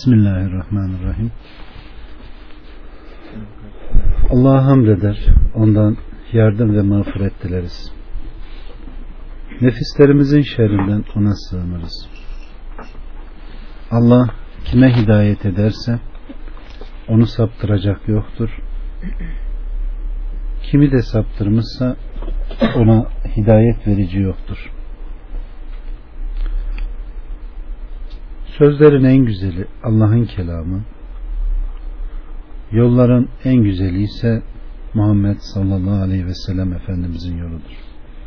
Bismillahirrahmanirrahim. Allah'a hamd eder, ondan yardım ve mağfiret dileriz. Nefislerimizin şerrinden ona sığınırız. Allah kime hidayet ederse onu saptıracak yoktur. Kimi de saptırmışsa ona hidayet verici yoktur. Sözlerin en güzeli Allah'ın kelamı, yolların en güzeli ise Muhammed sallallahu aleyhi ve sellem Efendimizin yoludur.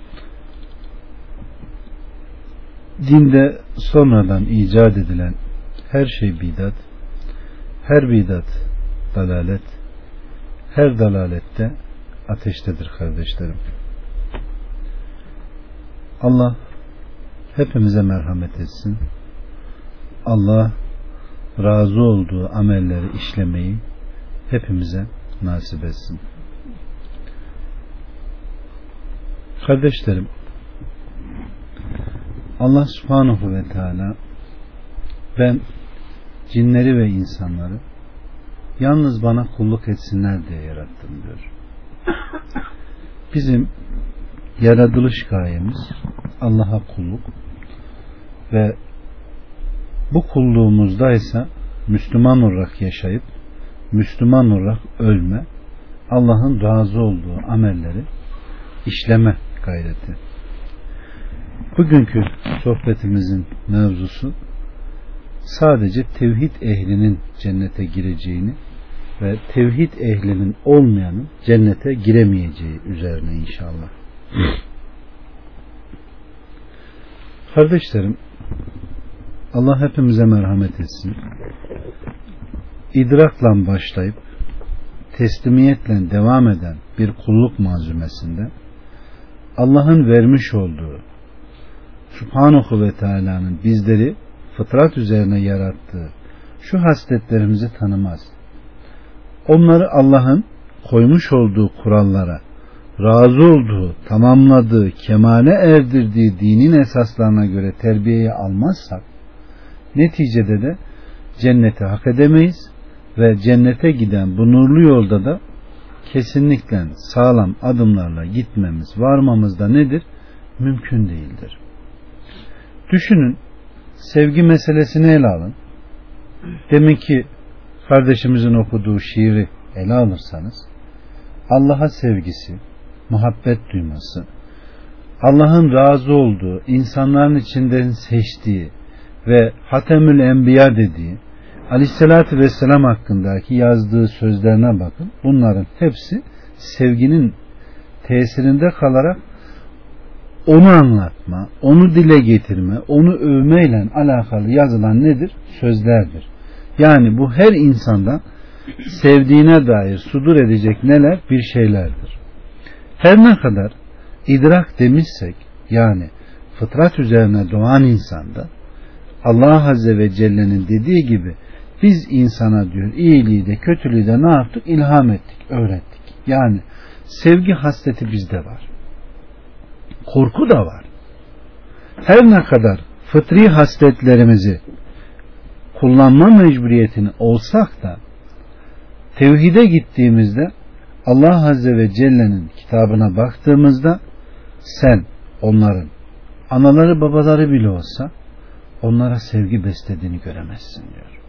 Dinde sonradan icat edilen her şey bidat, her bidat dalalet, her dalalette ateştedir kardeşlerim. Allah hepimize merhamet etsin. Allah razı olduğu amelleri işlemeyi hepimize nasip etsin. Kardeşlerim, Allah subhanahu ve teala ben cinleri ve insanları yalnız bana kulluk etsinler diye yarattım diyor. Bizim yaratılış gayemiz Allah'a kulluk ve bu kulluğumuzda ise Müslüman olarak yaşayıp Müslüman olarak ölme, Allah'ın razı olduğu amelleri işleme gayreti. Bugünkü sohbetimizin mevzusu sadece tevhid ehlinin cennete gireceğini ve tevhid ehlinin olmayanın cennete giremeyeceği üzerine inşallah. Kardeşlerim, Allah hepimize merhamet etsin. İdrakla başlayıp teslimiyetle devam eden bir kulluk malzumesinde Allah'ın vermiş olduğu Subhanahu ve Teala'nın bizleri fıtrat üzerine yarattığı şu hasletlerimizi tanımaz. Onları Allah'ın koymuş olduğu kurallara, razı olduğu, tamamladığı, kemale erdirdiği dinin esaslarına göre terbiyeye almazsak neticede de cennete hak edemeyiz ve cennete giden bu nurlu yolda da kesinlikle sağlam adımlarla gitmemiz, varmamız da nedir? Mümkün değildir. Düşünün, sevgi meselesini ele alın. Demek ki kardeşimizin okuduğu şiiri ele alırsanız Allah'a sevgisi, muhabbet duyması, Allah'ın razı olduğu, insanların içinden seçtiği ve Hatemül Enbiya dediği Aleyhisselatü Vesselam hakkındaki yazdığı sözlerine bakın. Bunların hepsi sevginin tesirinde kalarak onu anlatma, onu dile getirme, onu övmeyle alakalı yazılan nedir? Sözlerdir. Yani bu her insanda sevdiğine dair sudur edecek neler? Bir şeylerdir. Her ne kadar idrak demişsek, yani fıtrat üzerine doğan insanda Allah Azze ve Celle'nin dediği gibi biz insana diyor iyiliği de kötülüğü de ne yaptık? İlham ettik, öğrettik. Yani sevgi hasleti bizde var. Korku da var. Her ne kadar fıtri hasletlerimizi kullanma mecburiyetini olsak da tevhide gittiğimizde Allah Azze ve Celle'nin kitabına baktığımızda sen onların anaları babaları bile olsa onlara sevgi beslediğini göremezsin diyor.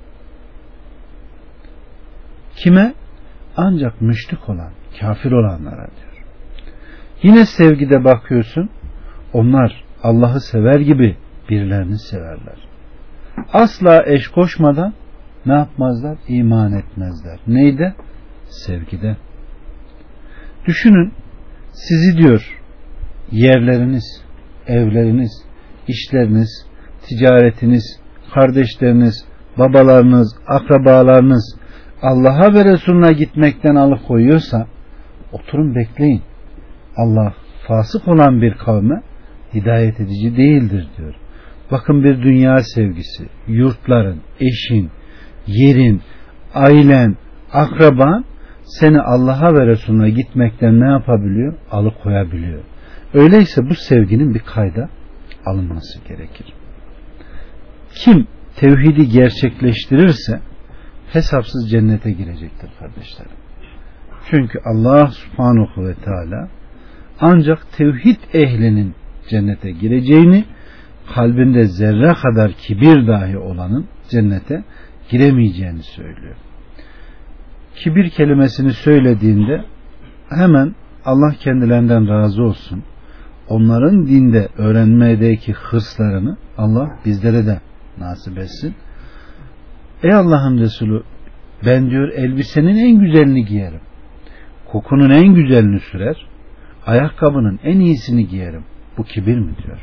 Kime? Ancak müşrik olan, kafir olanlara diyor. Yine sevgide bakıyorsun, onlar Allah'ı sever gibi birilerini severler. Asla eş koşmadan ne yapmazlar? İman etmezler. Neyde? Sevgide. Düşünün, sizi diyor yerleriniz, evleriniz, işleriniz, ticaretiniz, kardeşleriniz, babalarınız, akrabalarınız Allah'a ve Resulüne gitmekten alıkoyuyorsa oturun bekleyin. Allah fasık olan bir kavme hidayet edici değildir diyor. Bakın, bir dünya sevgisi, yurtların, eşin, yerin, ailen, akraban seni Allah'a ve Resulüne gitmekten ne yapabiliyor? Alıkoyabiliyor. Öyleyse bu sevginin bir kayda alınması gerekir. Kim tevhidi gerçekleştirirse hesapsız cennete girecektir kardeşlerim. Çünkü Allah subhanahu ve teala ancak tevhid ehlinin cennete gireceğini, kalbinde zerre kadar kibir dahi olanın cennete giremeyeceğini söylüyor. Kibir kelimesini söylediğinde hemen Allah kendilerinden razı olsun, onların dinde öğrenmedeki hırslarını Allah bizlere de nasip etsin. Ey Allah'ın Resulü, ben diyor elbisenin en güzelini giyerim, kokunun en güzelini sürer, ayakkabının en iyisini giyerim. Bu kibir mi diyor?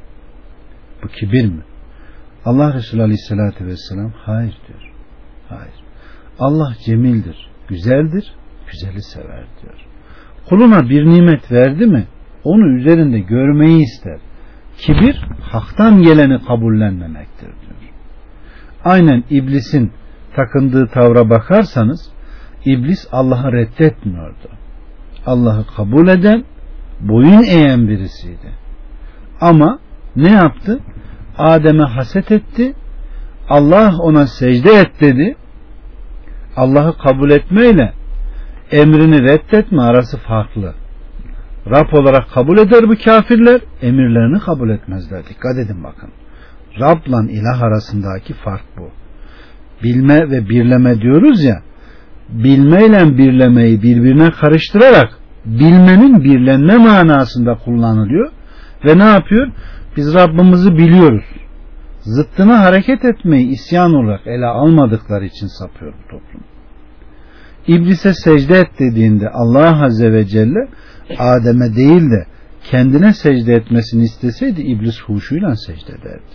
Bu kibir mi? Allah Resulü Aleyhisselatü Vesselam hayır diyor. Hayır. Allah cemildir, güzeldir, güzeli sever diyor. Kuluna bir nimet verdi mi onu üzerinde görmeyi ister. Kibir haktan geleni kabullenmemektir diyor. Aynen iblisin takındığı tavra bakarsanız iblis Allah'ı reddetmiyordu. Allah'ı kabul eden, boyun eğen birisiydi. Ama ne yaptı? Adem'e haset etti. Allah ona secde et dedi. Allah'ı kabul etmeyle emrini reddetme arası farklı. Rab olarak kabul eder bu kafirler, emirlerini kabul etmezler. Dikkat edin bakın. Rab'la ilah arasındaki fark bu. Bilme ve birleme diyoruz ya, bilmeyle birlemeyi birbirine karıştırarak bilmenin birlenme manasında kullanılıyor ve ne yapıyor? Biz Rabbimizi biliyoruz. Zıttına hareket etmeyi isyan olarak ele almadıkları için sapıyor bu toplum. İblise secde et dediğinde Allah Azze ve Celle Adem'e değil de kendine secde etmesini isteseydi iblis huşuyla secde ederdi.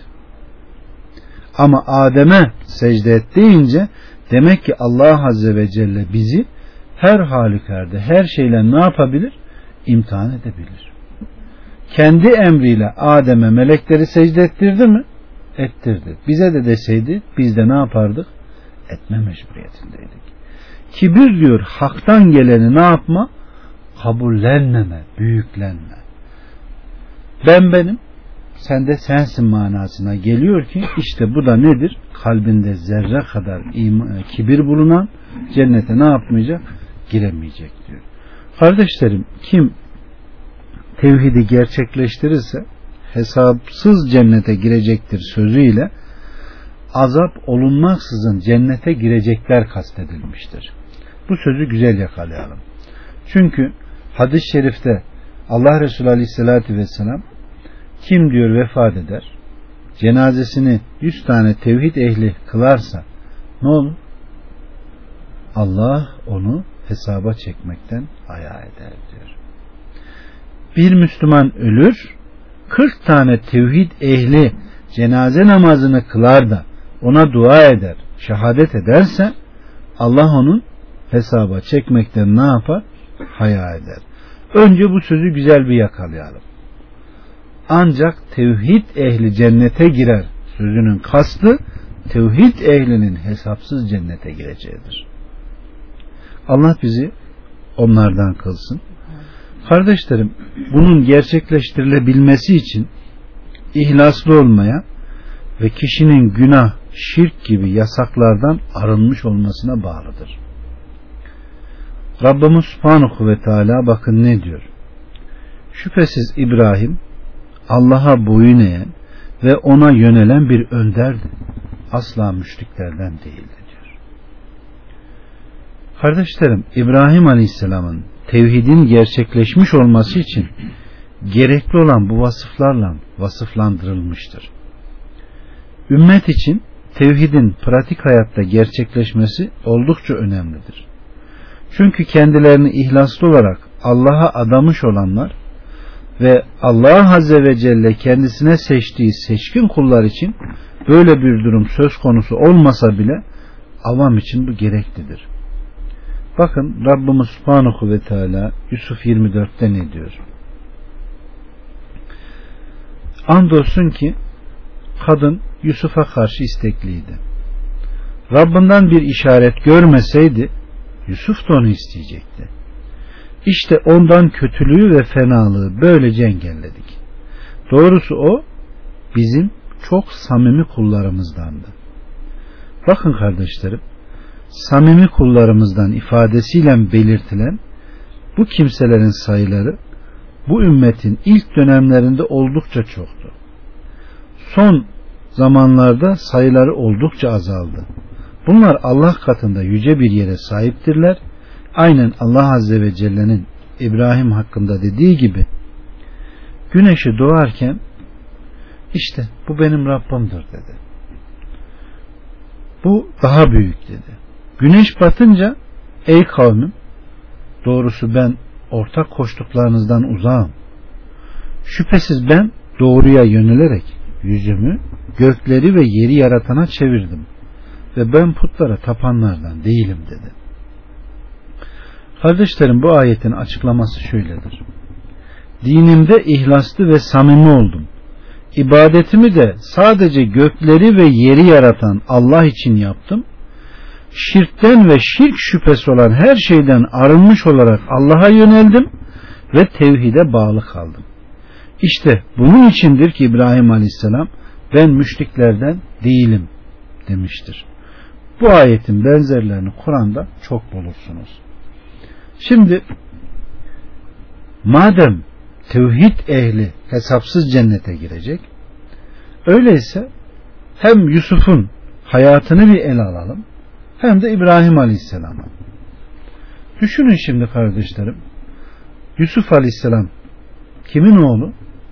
Ama Adem'e secde et deyince demek ki Allah Azze ve Celle bizi her halükarda her şeyle ne yapabilir? İmtihan edebilir. Kendi emriyle Adem'e melekleri secde ettirdi mi? Ettirdi. Bize de deseydi biz de ne yapardık? Etme mecburiyetindeydik. Kibir diyor haktan geleni ne yapma? Kabullenmeme, büyüklenme. Ben benim, sen de sensin manasına geliyor ki işte bu da nedir? Kalbinde zerre kadar kibir bulunan cennete ne yapmayacak? Giremeyecek diyor. Kardeşlerim, kim tevhidi gerçekleştirirse hesapsız cennete girecektir sözüyle azap olunmaksızın cennete girecekler kastedilmiştir. Bu sözü güzel yakalayalım. Çünkü hadis-i şerifte Allah Resulü Aleyhisselatü Vesselam kim diyor vefat eder, cenazesini 100 tane tevhid ehli kılarsa ne olur? Allah onu hesaba çekmekten haya eder diyor. Bir Müslüman ölür, 40 tane tevhid ehli cenaze namazını kılar da ona dua eder, şehadet ederse Allah onun hesaba çekmekten ne yapar? Haya eder. Önce bu sözü güzel bir yakalayalım. Ancak tevhid ehli cennete girer sözünün kastı tevhid ehlinin hesapsız cennete gireceğidir. Allah bizi onlardan kılsın. Kardeşlerim, bunun gerçekleştirilebilmesi için ihlaslı olmaya ve kişinin günah, şirk gibi yasaklardan arınmış olmasına bağlıdır. Rabbimiz Subhanahu ve Teala bakın ne diyor? Şüphesiz İbrahim Allah'a boyun eğen ve ona yönelen bir önderdi. Asla müşriklerden değildi diyor. Kardeşlerim, İbrahim Aleyhisselam'ın tevhidin gerçekleşmiş olması için gerekli olan bu vasıflarla vasıflandırılmıştır. Ümmet için tevhidin pratik hayatta gerçekleşmesi oldukça önemlidir. Çünkü kendilerini ihlaslı olarak Allah'a adamış olanlar ve Allah Azze ve Celle kendisine seçtiği seçkin kullar için böyle bir durum söz konusu olmasa bile avam için bu gereklidir. Bakın Rabbimiz Subhanahu ve Teala Yusuf 24'te ne diyor? Andolsun ki kadın Yusuf'a karşı istekliydi. Rabbinden bir işaret görmeseydi Yusuf da onu isteyecekti. İşte ondan kötülüğü ve fenalığı böylece engelledik. Doğrusu o bizim çok samimi kullarımızdandı. Bakın kardeşlerim, samimi kullarımızdan ifadesiyle belirtilen bu kimselerin sayıları bu ümmetin ilk dönemlerinde oldukça çoktu. Son zamanlarda sayıları oldukça azaldı. Bunlar Allah katında yüce bir yere sahiptirler. Aynen Allah Azze ve Celle'nin İbrahim hakkında dediği gibi, güneşi doğarken işte bu benim Rabbimdir dedi. Bu daha büyük dedi. Güneş batınca ey kavmim, doğrusu ben ortak koştuklarınızdan uzağım. Şüphesiz ben doğruya yönelerek yüzümü gökleri ve yeri yaratana çevirdim ve ben putlara tapanlardan değilim dedi. Kardeşlerim, bu ayetin açıklaması şöyledir. Dinimde ihlaslı ve samimi oldum. İbadetimi de sadece gökleri ve yeri yaratan Allah için yaptım. Şirkten ve şirk şüphesi olan her şeyden arınmış olarak Allah'a yöneldim ve tevhide bağlı kaldım. İşte bunun içindir ki İbrahim Aleyhisselam ben müşriklerden değilim demiştir. Bu ayetin benzerlerini Kur'an'da çok bulursunuz. Şimdi madem tevhid ehli hesapsız cennete girecek, öyleyse hem Yusuf'un hayatını bir ele alalım, hem de İbrahim Aleyhisselam'ı. Düşünün şimdi kardeşlerim, Yusuf Aleyhisselam kimin oğlu?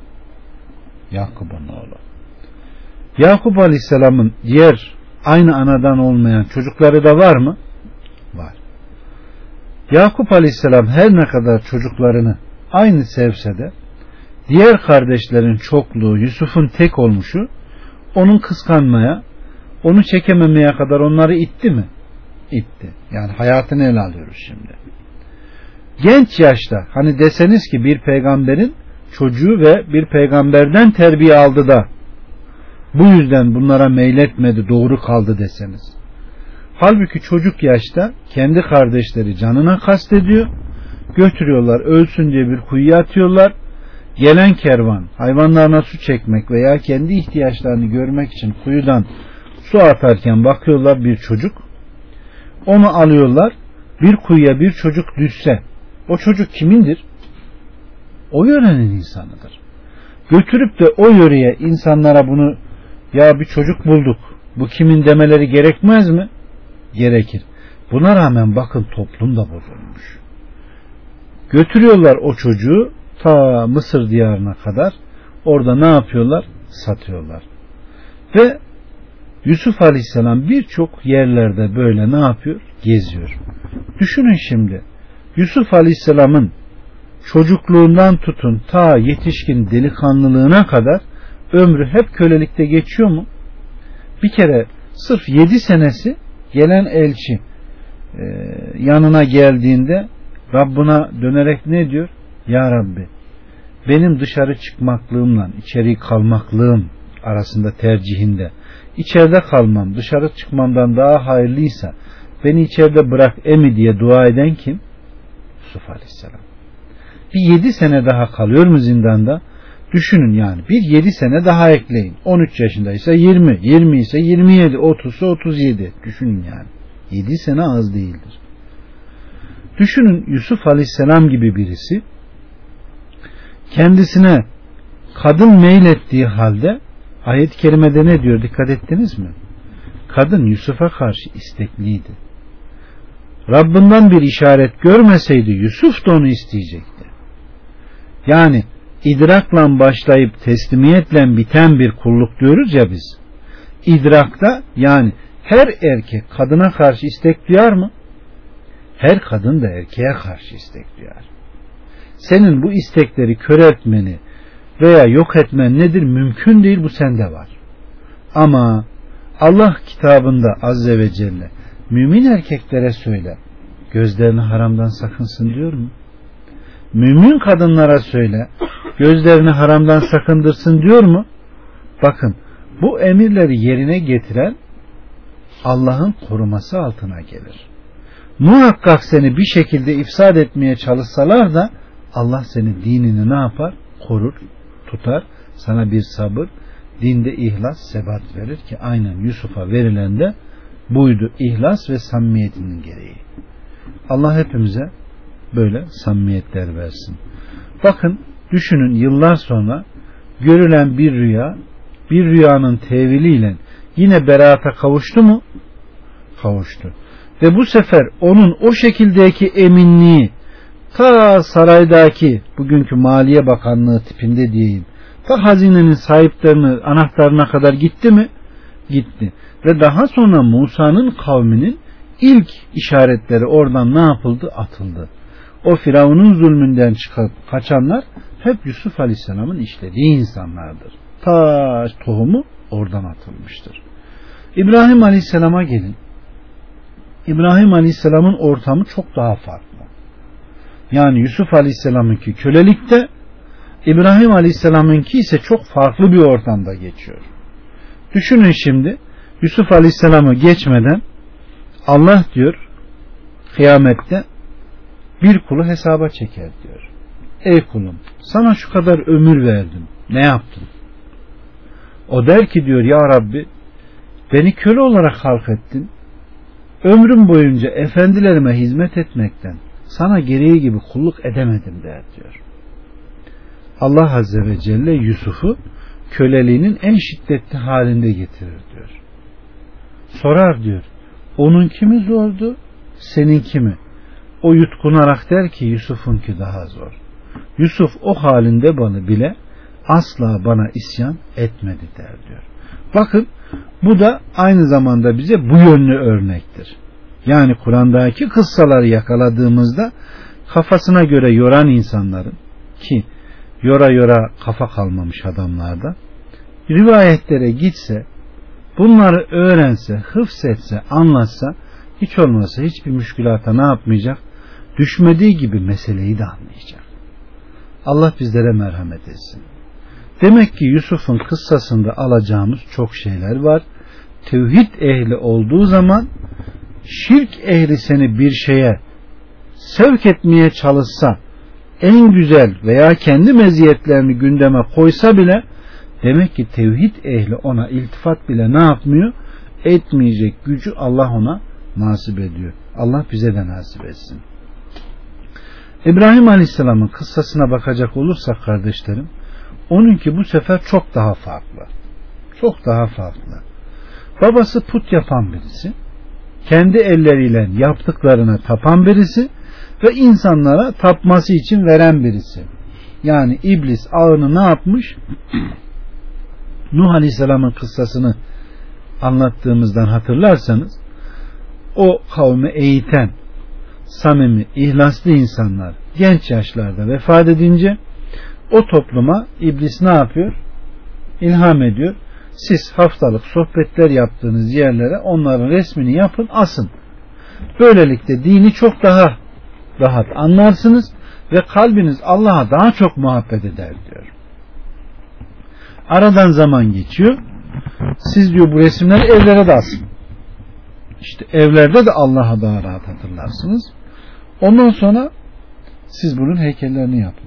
Yakup'un oğlu. Yakup Aleyhisselam'ın diğer aynı anadan olmayan çocukları da var mı? Var. Yakup Aleyhisselam her ne kadar çocuklarını aynı sevse de diğer kardeşlerin çokluğu, Yusuf'un tek olmuşu onun kıskanmaya, onu çekememeye kadar onları itti mi? İtti. Yani hayatını ele alıyoruz şimdi. Genç yaşta hani deseniz ki bir peygamberin çocuğu ve bir peygamberden terbiye aldı da bu yüzden bunlara meyletmedi, doğru kaldı deseniz. Halbuki çocuk yaşta kendi kardeşleri canına kastediyor, götürüyorlar, ölsün diye bir kuyuya atıyorlar. Gelen kervan hayvanlarına su çekmek veya kendi ihtiyaçlarını görmek için kuyudan su atarken bakıyorlar bir çocuk, onu alıyorlar. Bir kuyuya bir çocuk düşse o çocuk kimindir? O yörenin insanıdır. Götürüp de o yöreye insanlara bunu, ya bir çocuk bulduk, bu kimin demeleri gerekmez mi? Gerekir. Buna rağmen bakın toplum da bozulmuş. Götürüyorlar o çocuğu ta Mısır diyarına kadar, orada ne yapıyorlar? Satıyorlar. Ve Yusuf Aleyhisselam birçok yerlerde böyle ne yapıyor? Geziyor. Düşünün şimdi, Yusuf Aleyhisselam'ın çocukluğundan tutun ta yetişkin delikanlılığına kadar ömrü hep kölelikte geçiyor mu? Bir kere sırf 7 senesi gelen elçi yanına geldiğinde Rabbına dönerek ne diyor? Ya Rabbi, benim dışarı çıkmaklığımla içeri kalmaklığım arasında tercihinde içeride kalmam dışarı çıkmamdan daha hayırlıysa beni içeride bırak emi diye dua eden kim? Yusuf Aleyhisselam. Bir 7 sene daha kalıyor mu zindanda? Düşünün yani, bir 7 sene daha ekleyin. 13 yaşındaysa 20, 20 ise 27, 30 ise 37. Düşünün yani. 7 sene az değildir. Düşünün, Yusuf Aleyhisselam gibi birisi kendisine kadın meylettiği halde ayet-i kerimede ne diyor, dikkat ettiniz mi? Kadın Yusuf'a karşı istekliydi. Rabbinden bir işaret görmeseydi Yusuf da onu isteyecekti. Yani idrakla başlayıp teslimiyetle biten bir kulluk diyoruz ya biz. İdrakta yani her erkek kadına karşı istek duyar mı? Her kadın da erkeğe karşı istek duyar. Senin bu istekleri köreltmeni veya yok etmen nedir? Mümkün değil, bu sende var. Ama Allah kitabında Azze ve Celle mümin erkeklere söyle, gözlerini haramdan sakınsın diyor mu? Mümin kadınlara söyle, gözlerini haramdan sakındırsın diyor mu? Bakın, bu emirleri yerine getiren Allah'ın koruması altına gelir. Muhakkak seni bir şekilde ifsad etmeye çalışsalar da Allah senin dinini ne yapar? Korur, tutar, sana bir sabır, dinde ihlas, sebat verir ki aynen Yusuf'a verilen de buydu, ihlas ve samimiyetinin gereği. Allah hepimize böyle samimiyetler versin. Bakın, düşünün, yıllar sonra görülen bir rüya, bir rüyanın teviliyle yine beraata kavuştu mu? Kavuştu. Ve bu sefer onun o şekildeki eminliği ta saraydaki, bugünkü Maliye Bakanlığı tipinde diyeyim, ta hazinenin sahiplerinin anahtarına kadar gitti mi? Gitti. Ve daha sonra Musa'nın kavminin ilk işaretleri oradan ne yapıldı? Atıldı. O Firavun'un zulmünden çıkıp kaçanlar hep Yusuf Aleyhisselam'ın işlediği insanlardır. Ta tohumu oradan atılmıştır. İbrahim Aleyhisselam'a gelin. İbrahim Aleyhisselam'ın ortamı çok daha farklı. Yani Yusuf Aleyhisselam'ınki kölelikte, İbrahim Aleyhisselam'ınki ise çok farklı bir ortamda geçiyor. Düşünün şimdi, Yusuf Aleyhisselam'ı geçmeden Allah diyor kıyamette bir kulu hesaba çeker diyor. Ey kulum, sana şu kadar ömür verdim, ne yaptın? O der ki diyor, ya Rabbi, beni köle olarak halk ettin. Ömrüm boyunca efendilerime hizmet etmekten sana gereği gibi kulluk edemedim der diyor. Allah Azze ve Celle Yusuf'u köleliğinin en şiddetli halinde getirir diyor. Sorar diyor, onun kimi zordu, senin kimi? O yutkunarak der ki, Yusuf'unki daha zor. Yusuf o halinde bile asla bana isyan etmedi der diyor. Bakın, bu da aynı zamanda bize bu yönlü örnektir. Yani Kur'an'daki kıssaları yakaladığımızda kafasına göre yoran insanların, ki yora kafa kalmamış adamlarda, rivayetlere gitse, bunları öğrense, hıfzetse, anlatsa, hiç olmazsa hiçbir müşkülata ne yapmayacak? Düşmediği gibi meseleyi de anlayacak. Allah bizlere merhamet etsin. Demek ki Yusuf'un kıssasında alacağımız çok şeyler var. Tevhid ehli olduğu zaman, şirk ehli seni bir şeye sevk etmeye çalışsa, en güzel veya kendi meziyetlerini gündeme koysa bile, demek ki tevhid ehli ona iltifat bile ne yapmıyor? Etmeyecek gücü Allah ona nasip ediyor. Allah bize de nasip etsin. İbrahim Aleyhisselam'ın kıssasına bakacak olursak kardeşlerim, onunki bu sefer çok daha farklı. Çok daha farklı. Babası put yapan birisi, kendi elleriyle yaptıklarına tapan birisi ve insanlara tapması için veren birisi. Yani iblis ağını ne yapmış? Nuh Aleyhisselam'ın kıssasını anlattığımızdan hatırlarsanız, o kavmi eğiten, samimi, ihlaslı insanlar genç yaşlarda vefat edince o topluma iblis ne yapıyor? İlham ediyor. Siz haftalık sohbetler yaptığınız yerlere onların resmini yapın, asın. Böylelikle dini çok daha rahat anlarsınız ve kalbiniz Allah'a daha çok muhabbet eder diyor. Aradan zaman geçiyor. Siz diyor bu resimleri evlere de asın. İşte evlerde de Allah'a daha rahat hatırlarsınız. Ondan sonra siz bunun heykellerini yapın.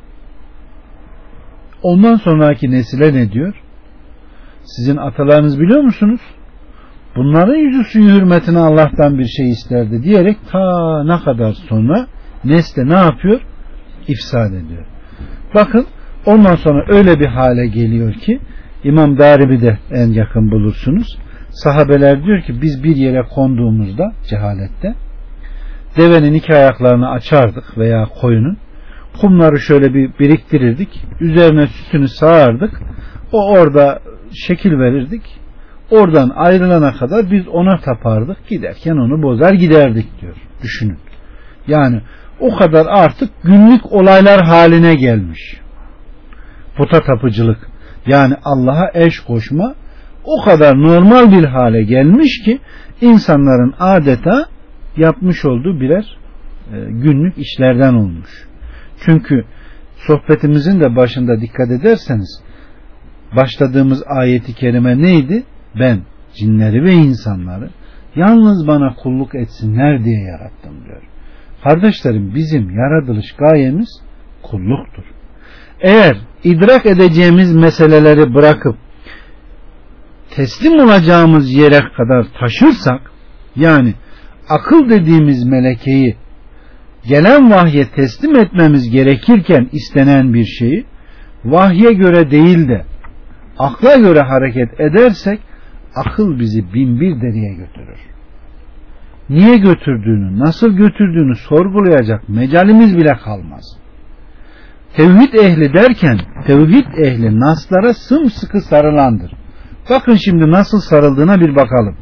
Ondan sonraki nesile ne diyor? Sizin atalarınız biliyor musunuz? Bunların yüzü suyu hürmetine Allah'tan bir şey isterdi diyerek ta ne kadar sonra nesle ne yapıyor? İfsad ediyor. Bakın, ondan sonra öyle bir hale geliyor ki İmam Darimi de en yakın bulursunuz. Sahabeler diyor ki biz bir yere konduğumuzda cehalette devenin iki ayaklarını açardık veya koyunun, kumları şöyle bir biriktirirdik, üzerine sütünü sağardık, o orada şekil verirdik, oradan ayrılana kadar biz ona tapardık, giderken onu bozar giderdik diyor. Düşünün. Yani o kadar artık günlük olaylar haline gelmiş. Puta tapıcılık, yani Allah'a eş koşma o kadar normal bir hale gelmiş ki insanların adeta yapmış olduğu birer günlük işlerden olmuş. Çünkü sohbetimizin de başında dikkat ederseniz başladığımız ayeti kerime neydi? Ben cinleri ve insanları yalnız bana kulluk etsinler diye yarattım diyor. Kardeşlerim, bizim yaratılış gayemiz kulluktur. Eğer idrak edeceğimiz meseleleri bırakıp teslim olacağımız yere kadar taşırsak, Yani akıl dediğimiz melekeyi gelen vahye teslim etmemiz gerekirken istenen bir şeyi vahye göre değil de akla göre hareket edersek akıl bizi bin bir deriye götürür. Niye götürdüğünü, nasıl götürdüğünü sorgulayacak mecalimiz bile kalmaz. Tevhid ehli derken tevhid ehli naslara sımsıkı sarılandır. Bakın şimdi nasıl sarıldığına bir bakalım.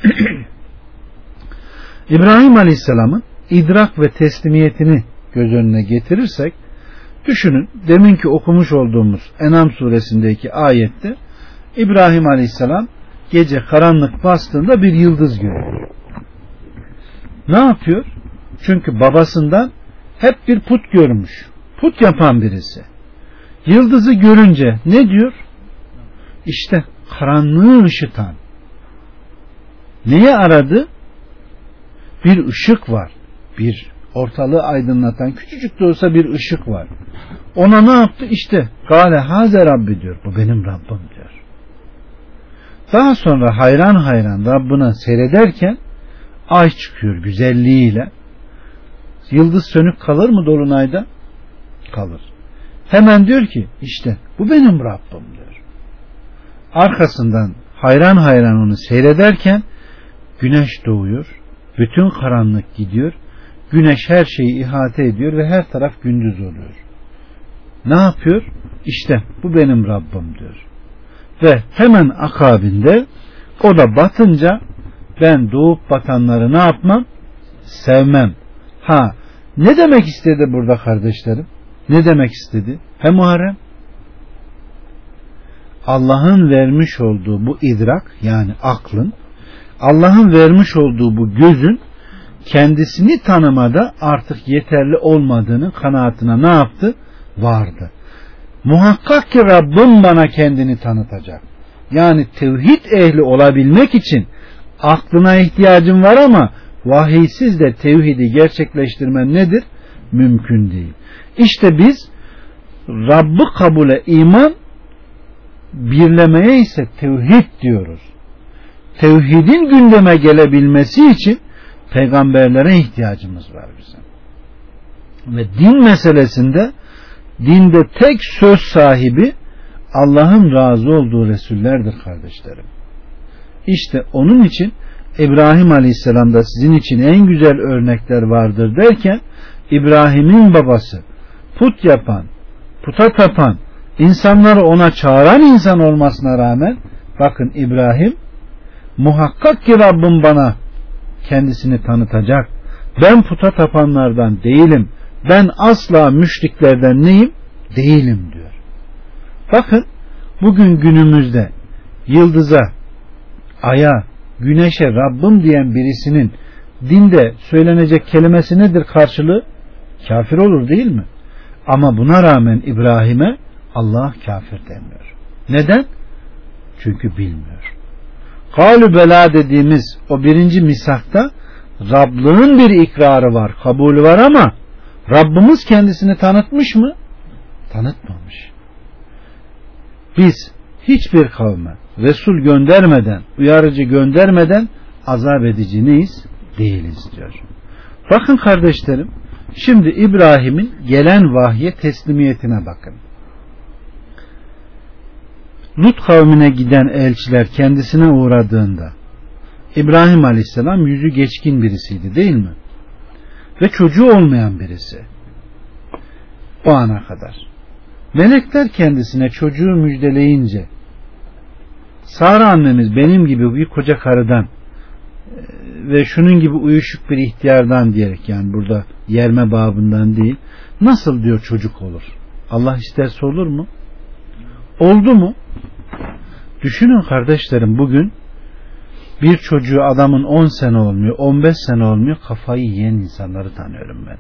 İbrahim Aleyhisselam'ın idrak ve teslimiyetini göz önüne getirirsek, düşünün, deminki okumuş olduğumuz En'am suresindeki ayette İbrahim Aleyhisselam gece karanlık bastığında bir yıldız görüyor. Ne yapıyor? Çünkü babasından hep bir put görmüş. Put yapan birisi. Yıldızı görünce ne diyor? İşte karanlığı ışıtan. Neyi aradı? Bir ışık var. Bir ortalığı aydınlatan küçücük de olsa bir ışık var. Ona ne yaptı? İşte Gale haze Rabbi diyor. Bu benim Rabbim diyor. Daha sonra hayran hayran Rabbine seyrederken ay çıkıyor güzelliğiyle. Yıldız sönük kalır mı dolunayda? Kalır. Hemen diyor ki işte bu benim Rabbim diyor. Arkasından hayran hayran onu seyrederken güneş doğuyor. Bütün karanlık gidiyor. Güneş her şeyi ihate ediyor ve her taraf gündüz oluyor. Ne yapıyor? İşte bu benim Rabbim diyor. Ve hemen akabinde o da batınca ben doğup batanları ne yapmam? Sevmem. Ha, ne demek istedi burada kardeşlerim? Ne demek istedi? He Muharrem? Allah'ın vermiş olduğu bu idrak, yani aklın, Allah'ın vermiş olduğu bu gözün kendisini tanımada artık yeterli olmadığını kanaatine ne yaptı? Vardı. Muhakkak ki Rabbim bana kendini tanıtacak. Yani tevhid ehli olabilmek için aklına ihtiyacım var ama vahiysiz de tevhidi gerçekleştirmen nedir? Mümkün değil. İşte biz Rabb'ı kabule iman, birlemeye ise tevhid diyoruz. Tevhidin gündeme gelebilmesi için peygamberlere ihtiyacımız var bizim. Ve din meselesinde dinde tek söz sahibi Allah'ın razı olduğu Resullerdir kardeşlerim. İşte onun için İbrahim Aleyhisselam'da sizin için en güzel örnekler vardır derken İbrahim'in babası put yapan, puta tapan, insanları ona çağıran insan olmasına rağmen bakın İbrahim muhakkak ki Rabbim bana kendisini tanıtacak. Ben puta tapanlardan değilim. Ben asla müşriklerden neyim? Değilim diyor. Bakın bugün günümüzde yıldıza, aya, güneşe Rabbim diyen birisinin dinde söylenecek kelimesi nedir karşılığı? Kafir olur değil mi? Ama buna rağmen İbrahim'e Allah kafir demiyor. Neden? Çünkü bilmiyor. Kâlü belâ dediğimiz o birinci misakta Rablığın bir ikrarı var, kabulü var ama Rabbimiz kendisini tanıtmış mı? Tanıtmamış. Biz hiçbir kavme Resul göndermeden, uyarıcı göndermeden azap edici neyiz? Değiliz diyor. Bakın kardeşlerim, şimdi İbrahim'in gelen vahye teslimiyetine bakın. Lut kavmine giden elçiler kendisine uğradığında İbrahim Aleyhisselam yüzü geçkin birisiydi değil mi? Ve çocuğu olmayan birisi. O ana kadar. Melekler kendisine çocuğu müjdeleyince Sara annemiz benim gibi bir koca karıdan ve şunun gibi uyuşuk bir ihtiyardan diyerek, yani burada yerme babından değil, nasıl diyor çocuk olur? Allah isterse olur mu? Oldu mu? Düşünün kardeşlerim, bugün bir çocuğu adamın 10 sene olmuyor, 15 sene olmuyor, kafayı yiyen insanları tanıyorum ben.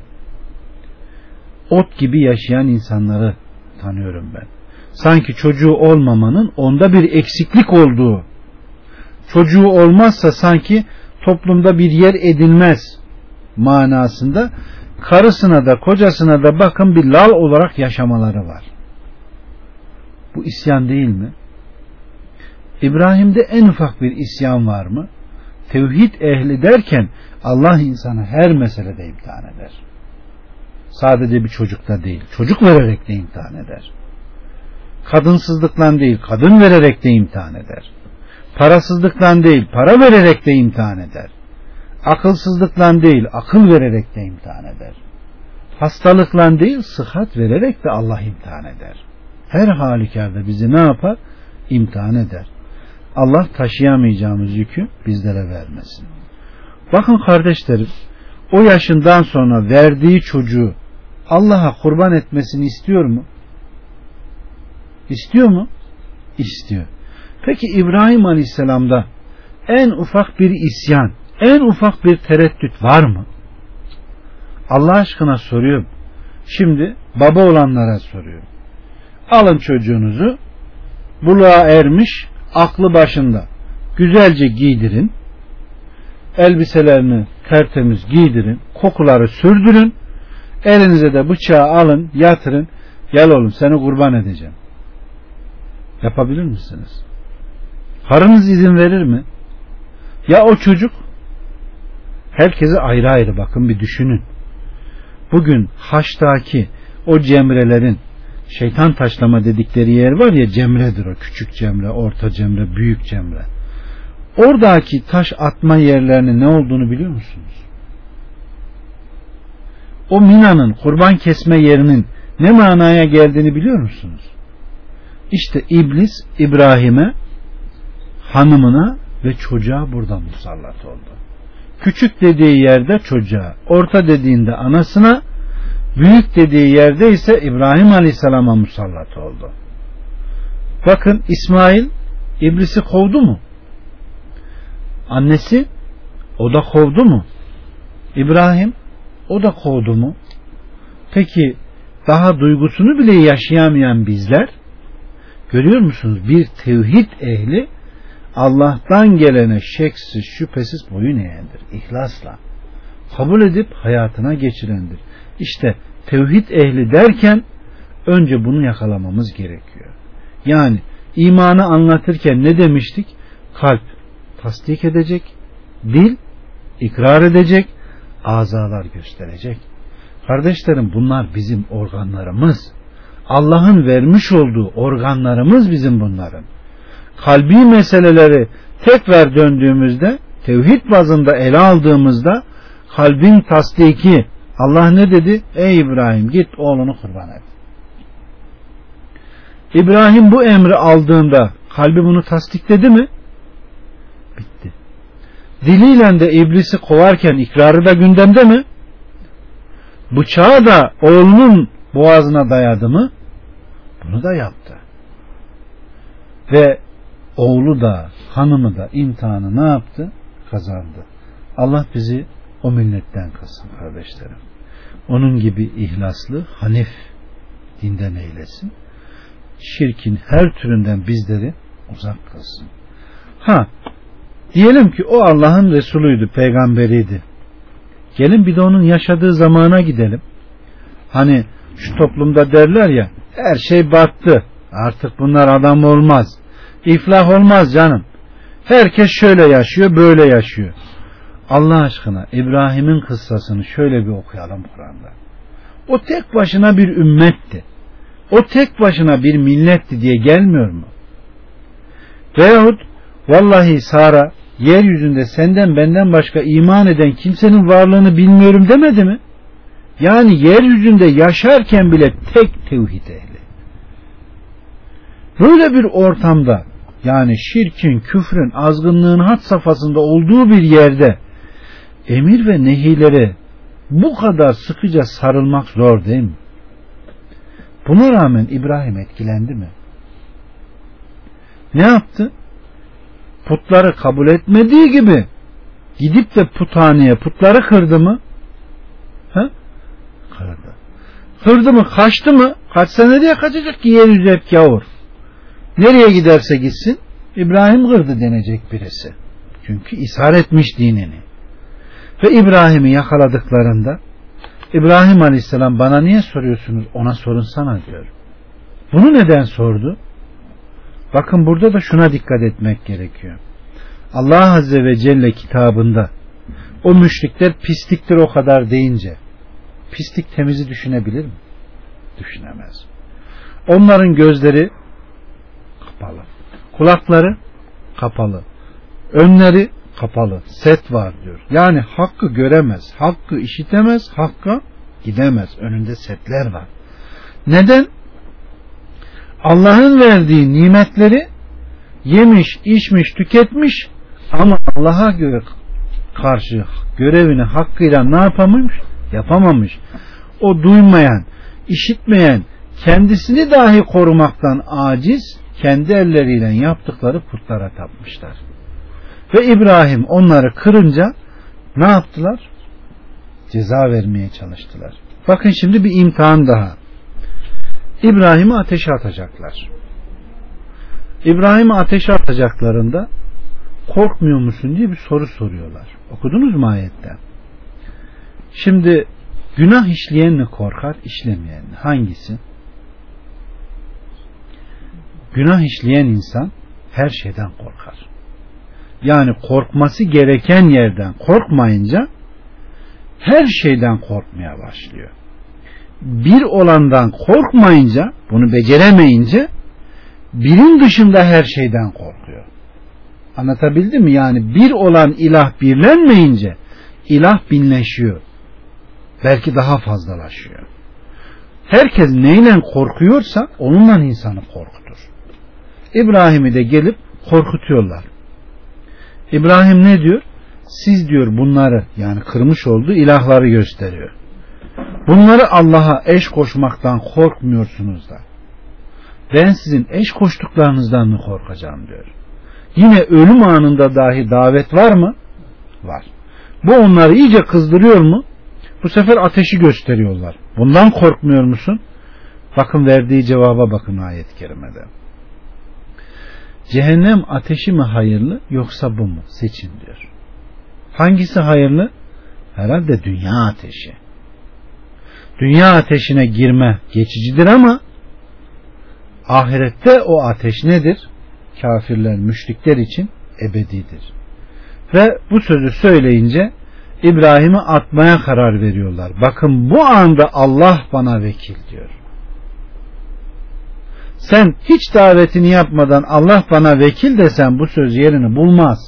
Ot gibi yaşayan insanları tanıyorum ben. Sanki çocuğu olmamanın onda bir eksiklik olduğu, çocuğu olmazsa sanki toplumda bir yer edilmez manasında, karısına da kocasına da bakın bir lal olarak yaşamaları var. Bu isyan değil mi? İbrahim'de en ufak bir isyan var mı? tevhid ehli derken Allah insanı her meselede imtihan eder. Sadece bir çocukta değil, çocuk vererek de imtihan eder. Kadınsızlıktan değil, kadın vererek de imtihan eder. Parasızlıktan değil, para vererek de imtihan eder. Akılsızlıktan değil, akıl vererek de imtihan eder. Hastalıktan değil, sıhhat vererek de Allah imtihan eder. Her halükarda bizi ne yapar? İmtihan eder. Allah taşıyamayacağımız yükü bizlere vermesin. Bakın kardeşlerim, o yaşından sonra verdiği çocuğu Allah'a kurban etmesini istiyor mu? İstiyor mu? İstiyor. Peki İbrahim Aleyhisselam'da en ufak bir isyan, en ufak bir tereddüt var mı? Allah aşkına soruyorum. Şimdi baba olanlara soruyorum. Alın çocuğunuzu, buluğa ermiş, aklı başında, güzelce giydirin, elbiselerini tertemiz giydirin, kokuları sürdürün, elinize de bıçağı alın, yatırın, gel oğlum seni kurban edeceğim. Yapabilir misiniz? Karınız izin verir mi? Ya o çocuk? Herkese ayrı ayrı bakın, bir düşünün. Bugün Haç'taki o cemrelerin, şeytan taşlama dedikleri yer var ya, cemredir o, küçük cemre, orta cemre, büyük cemre. Oradaki taş atma yerlerinin ne olduğunu biliyor musunuz? O Mina'nın kurban kesme yerinin ne manaya geldiğini biliyor musunuz? İşte iblis İbrahim'e, hanımına ve çocuğa buradan musallat oldu. Küçük dediği yerde çocuğa, orta dediğinde anasına, büyük dediği yerde ise İbrahim Aleyhisselam'a musallat oldu. Bakın İsmail iblisi kovdu mu? Annesi o da kovdu mu? İbrahim o da kovdu mu? Peki daha duygusunu bile yaşayamayan bizler, görüyor musunuz? Bir tevhid ehli Allah'tan gelene şeksiz şüphesiz boyun eğendir. İhlasla kabul edip hayatına geçirendir. İşte tevhid ehli derken önce bunu yakalamamız gerekiyor. Yani imanı anlatırken ne demiştik? Kalp tasdik edecek, dil ikrar edecek, azalar gösterecek. Kardeşlerim, bunlar bizim organlarımız. Allah'ın vermiş olduğu organlarımız bizim bunların. Kalbi meseleleri tekrar döndüğümüzde, tevhid bazında ele aldığımızda kalbin tasdiki, Allah ne dedi? Ey İbrahim, git oğlunu kurban et. İbrahim bu emri aldığında kalbi bunu tasdikledi mi? Bitti. Diliyle de iblisi kovarken ikrarı da gündemde mi? Bıçağı da oğlunun boğazına dayadı mı? Bunu da yaptı. Ve oğlu da hanımı da imtihanı ne yaptı? Kazandı. Allah bizi o milletten kılsın kardeşlerim. Onun gibi ihlaslı, hanif dinden eylesin. Şirkin her türünden bizleri uzak kılsın. Diyelim ki o Allah'ın Resulüydü, peygamberiydi. Gelin bir de onun yaşadığı zamana gidelim. Hani şu toplumda derler ya, her şey battı, artık bunlar adam olmaz, iflah olmaz canım, herkes şöyle yaşıyor, böyle yaşıyor. Allah aşkına İbrahim'in kıssasını şöyle bir okuyalım Kur'an'da. O tek başına bir ümmetti, o tek başına bir milletti diye gelmiyor mu? Veyahut vallahi Sara, yeryüzünde senden benden başka iman eden kimsenin varlığını bilmiyorum demedi mi? Yani yeryüzünde yaşarken bile tek tevhid ehli. Böyle bir ortamda, yani şirkin, küfrün, azgınlığın had safhasında olduğu bir yerde emir ve nehilere bu kadar sıkıca sarılmak zor değil mi? Buna rağmen İbrahim etkilendi mi? Ne yaptı? Putları kabul etmediği gibi gidip de puthaneye putları kırdı mı? Kırdı. Kırdı mı? Kaçtı mı? Kaçsa nereye kaçacak ki? Yeryüzü hep gavur. Nereye giderse gitsin İbrahim kırdı denecek birisi. Çünkü ishar etmiş dinini. Ve İbrahim'i yakaladıklarında İbrahim Aleyhisselam, bana niye soruyorsunuz? Ona sorunsana diyor. Bunu neden sordu? Bakın burada da şuna dikkat etmek gerekiyor. Allah Azze ve Celle kitabında o müşrikler pisliktir o kadar deyince pislik temizi düşünebilir mi? Düşünemez. Onların gözleri kapalı, kulakları kapalı, önleri kapalı, set var diyor. Yani hakkı göremez, hakkı işitemez, hakka gidemez. Önünde setler var. Neden? Allah'ın verdiği nimetleri yemiş, içmiş, tüketmiş ama Allah'a göre karşı görevini hakkıyla ne yapamamış? Yapamamış. O duymayan, işitmeyen, kendisini dahi korumaktan aciz, kendi elleriyle yaptıkları putlara tapmışlar. Ve İbrahim onları kırınca ne yaptılar? Ceza vermeye çalıştılar. Bakın şimdi bir imtihan daha. İbrahim'i ateşe atacaklar. İbrahim'i ateşe atacaklarında korkmuyor musun diye bir soru soruyorlar. Okudunuz mu ayette? Şimdi günah işleyen mi korkar, işlemeyen mi? Hangisi? Günah işleyen insan her şeyden korkar. Yani korkması gereken yerden korkmayınca her şeyden korkmaya başlıyor. Bir olandan korkmayınca, bunu beceremeyince birin dışında her şeyden korkuyor. Anlatabildim mi? Yani bir olan ilah birlenmeyince ilah binleşiyor. Belki daha fazlalaşıyor. Herkes neyle korkuyorsa onunla insanı korkutur. İbrahim'i de gelip korkutuyorlar. İbrahim ne diyor? Siz diyor bunları, yani kırmış olduğu ilahları gösteriyor. Bunları Allah'a eş koşmaktan korkmuyorsunuz da ben sizin eş koştuklarınızdan mı korkacağım diyor. Yine ölüm anında dahi davet var mı? Var. Bu onları iyice kızdırıyor mu? Bu sefer ateşi gösteriyorlar. Bundan korkmuyor musun? Bakın verdiği cevaba bakın ayet-i kerimede. Cehennem ateşi mi hayırlı yoksa bu mu? Seçin diyor. Hangisi hayırlı? Herhalde dünya ateşi. Dünya ateşine girme geçicidir ama ahirette o ateş nedir? Kafirler, müşrikler için ebedidir. Ve bu sözü söyleyince İbrahim'i atmaya karar veriyorlar. Bakın bu anda Allah bana vekil diyor. Sen hiç davetini yapmadan Allah bana vekil desen bu söz yerini bulmaz.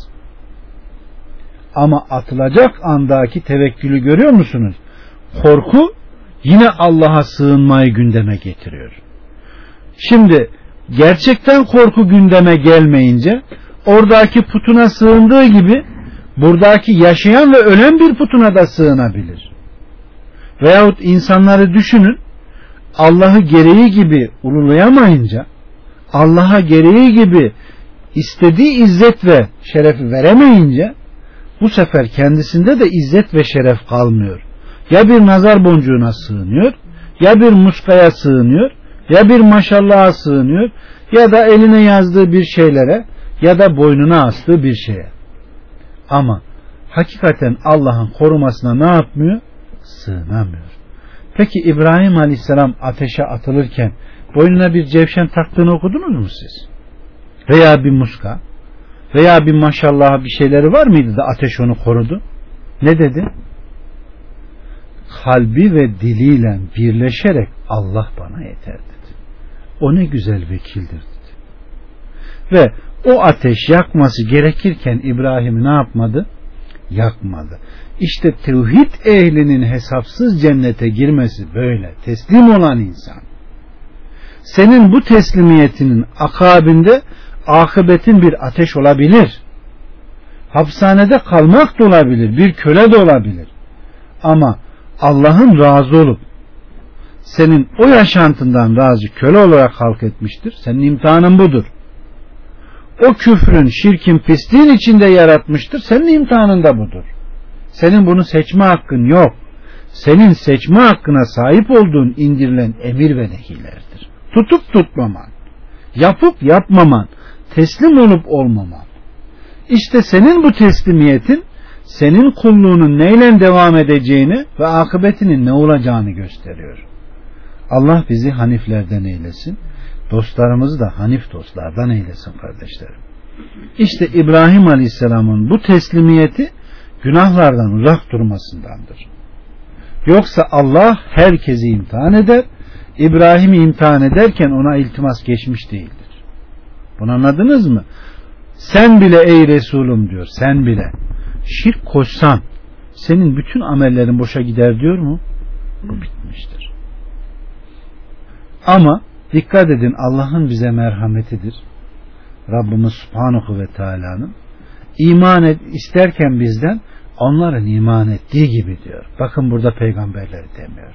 Ama atılacak andaki tevekkülü görüyor musunuz? Korku yine Allah'a sığınmayı gündeme getiriyor. Şimdi gerçekten korku gündeme gelmeyince oradaki putuna sığındığı gibi buradaki yaşayan ve ölen bir putuna da sığınabilir. Veyahut insanları düşünün, Allah'ı gereği gibi ululayamayınca, Allah'a gereği gibi istediği izzet ve şerefi veremeyince bu sefer kendisinde de izzet ve şeref kalmıyor. Ya bir nazar boncuğuna sığınıyor, ya bir muskaya sığınıyor, ya bir maşallaha sığınıyor, ya da eline yazdığı bir şeylere, ya da boynuna astığı bir şeye. Ama hakikaten Allah'ın korumasına ne yapmıyor? Sığınamıyor. Peki İbrahim Aleyhisselam ateşe atılırken boynuna bir cevşen taktığını okudunuz mu siz? Veya bir muska, veya bir maşallah bir şeyleri var mıydı da ateş onu korudu? Ne dedi? Kalbi ve diliyle birleşerek Allah bana yeter dedi. O ne güzel vekildir dedi. Ve o ateş yakması gerekirken İbrahim'i ne yapmadı? Yakmadı. İşte tevhid ehlinin hesapsız cennete girmesi böyle. Teslim olan insan. Senin bu teslimiyetinin akabinde akıbetin bir ateş olabilir. Hapishanede kalmak da olabilir. Bir köle de olabilir. Ama Allah'ın razı olup senin o yaşantından razı köle olarak halk etmiştir. Senin imtihanın budur. O küfrün, şirkin, pisliğin içinde yaratmıştır. Senin imtihanın da budur. Senin bunu seçme hakkın yok. Senin seçme hakkına sahip olduğun indirilen emir ve nehilerdir. Tutup tutmaman, yapıp yapmaman, teslim olup olmaman. İşte senin bu teslimiyetin senin kulluğunun neyle devam edeceğini ve akıbetinin ne olacağını gösteriyor. Allah bizi haniflerden eylesin. Dostlarımızı da hanif dostlardan eylesin kardeşlerim. İşte İbrahim Aleyhisselam'ın bu teslimiyeti günahlardan uzak durmasındandır. Yoksa Allah herkesi imtihan eder. İbrahim'i imtihan ederken ona iltimas geçmiş değildir. Bunu anladınız mı? Sen bile ey Resulüm diyor, sen bile şirk koşsan senin bütün amellerin boşa gider diyor mu? Bu bitmiştir. Ama dikkat edin, Allah'ın bize merhametidir. Rabbimiz Subhanahu ve Teala'nın iman isterken bizden onların iman ettiği gibi diyor. Bakın burada peygamberleri demiyor.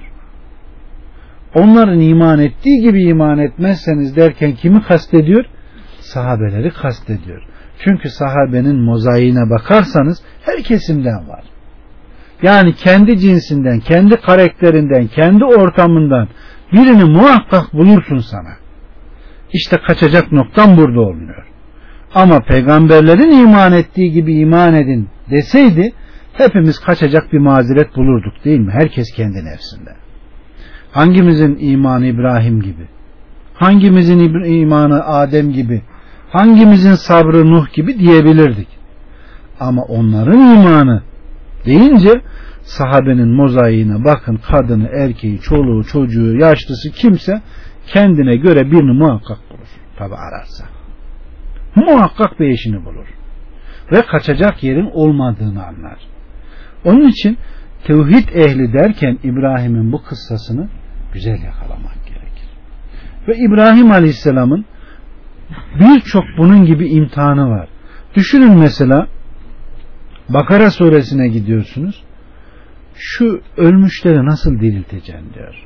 Onların iman ettiği gibi iman etmezseniz derken kimi kastediyor? Sahabeleri kastediyor. Çünkü sahabenin mozaiğine bakarsanız her kesimden var. Yani kendi cinsinden, kendi karakterinden, kendi ortamından birini muhakkak bulursun sana. İşte kaçacak noktam burada olmuyor. Ama peygamberlerin iman ettiği gibi iman edin deseydi hepimiz kaçacak bir mazeret bulurduk değil mi? Herkes kendi nefsinde. Hangimizin imanı İbrahim gibi? Hangimizin imanı Adem gibi? Hangimizin sabrı Nuh gibi diyebilirdik. Ama onların imanı deyince sahabenin mozaiğine bakın, kadını, erkeği, çoluğu, çocuğu, yaşlısı kimse kendine göre birini muhakkak bulur. Tabi ararsa. Muhakkak bir eşini bulur. Ve kaçacak yerin olmadığını anlar. Onun için tevhid ehli derken İbrahim'in bu kıssasını güzel yakalamak gerekir. Ve İbrahim Aleyhisselam'ın birçok bunun gibi imtihanı var. Düşünün mesela Bakara suresine gidiyorsunuz. Şu ölmüşleri nasıl dirilteceğim diyor.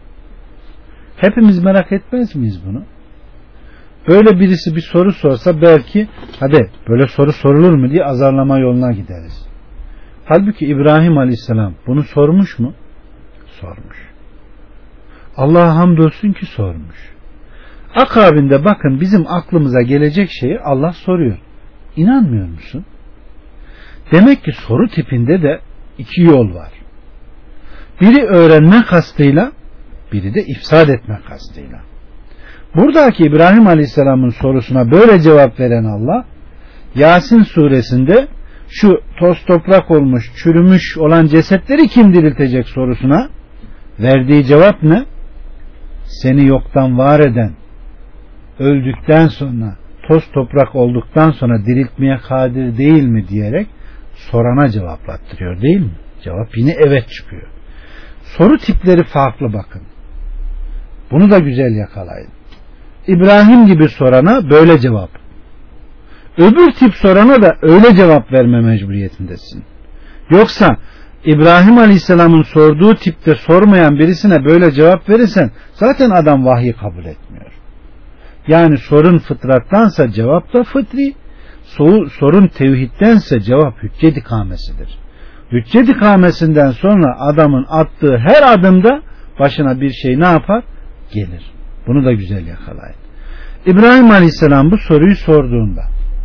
Hepimiz merak etmez miyiz bunu? Böyle birisi bir soru sorsa belki hadi böyle soru sorulur mu diye azarlama yoluna gideriz. Halbuki İbrahim Aleyhisselam bunu sormuş mu? Sormuş. Allah'a hamdolsun ki sormuş. Akabinde bakın bizim aklımıza gelecek şeyi Allah soruyor. İnanmıyor musun? Demek ki soru tipinde de iki yol var. Biri öğrenme kastıyla, biri de ifsad etme kastıyla. Buradaki İbrahim Aleyhisselam'ın sorusuna böyle cevap veren Allah, Yasin suresinde şu toz toprak olmuş, çürümüş olan cesetleri kim diriltecek sorusuna verdiği cevap ne? Seni yoktan var eden, öldükten sonra, toz toprak olduktan sonra diriltmeye kadir değil mi diyerek sorana cevaplattırıyor değil mi? Cevap yine evet çıkıyor. Soru tipleri farklı bakın. Bunu da güzel yakalayın. İbrahim gibi sorana böyle cevap. Öbür tip sorana da öyle cevap verme mecburiyetindesin. Yoksa İbrahim Aleyhisselam'ın sorduğu tipte sormayan birisine böyle cevap verirsen zaten adam vahyi kabul etmiyor. Yani sorun fıtrattansa cevap da fıtri, sorun tevhiddense cevap hüccet ikamesidir. Hüccet ikamesinden sonra adamın attığı her adımda başına bir şey ne yapar? Gelir. Bunu da güzel yakalayın. İbrahim Aleyhisselam bu soruyu sorduğunda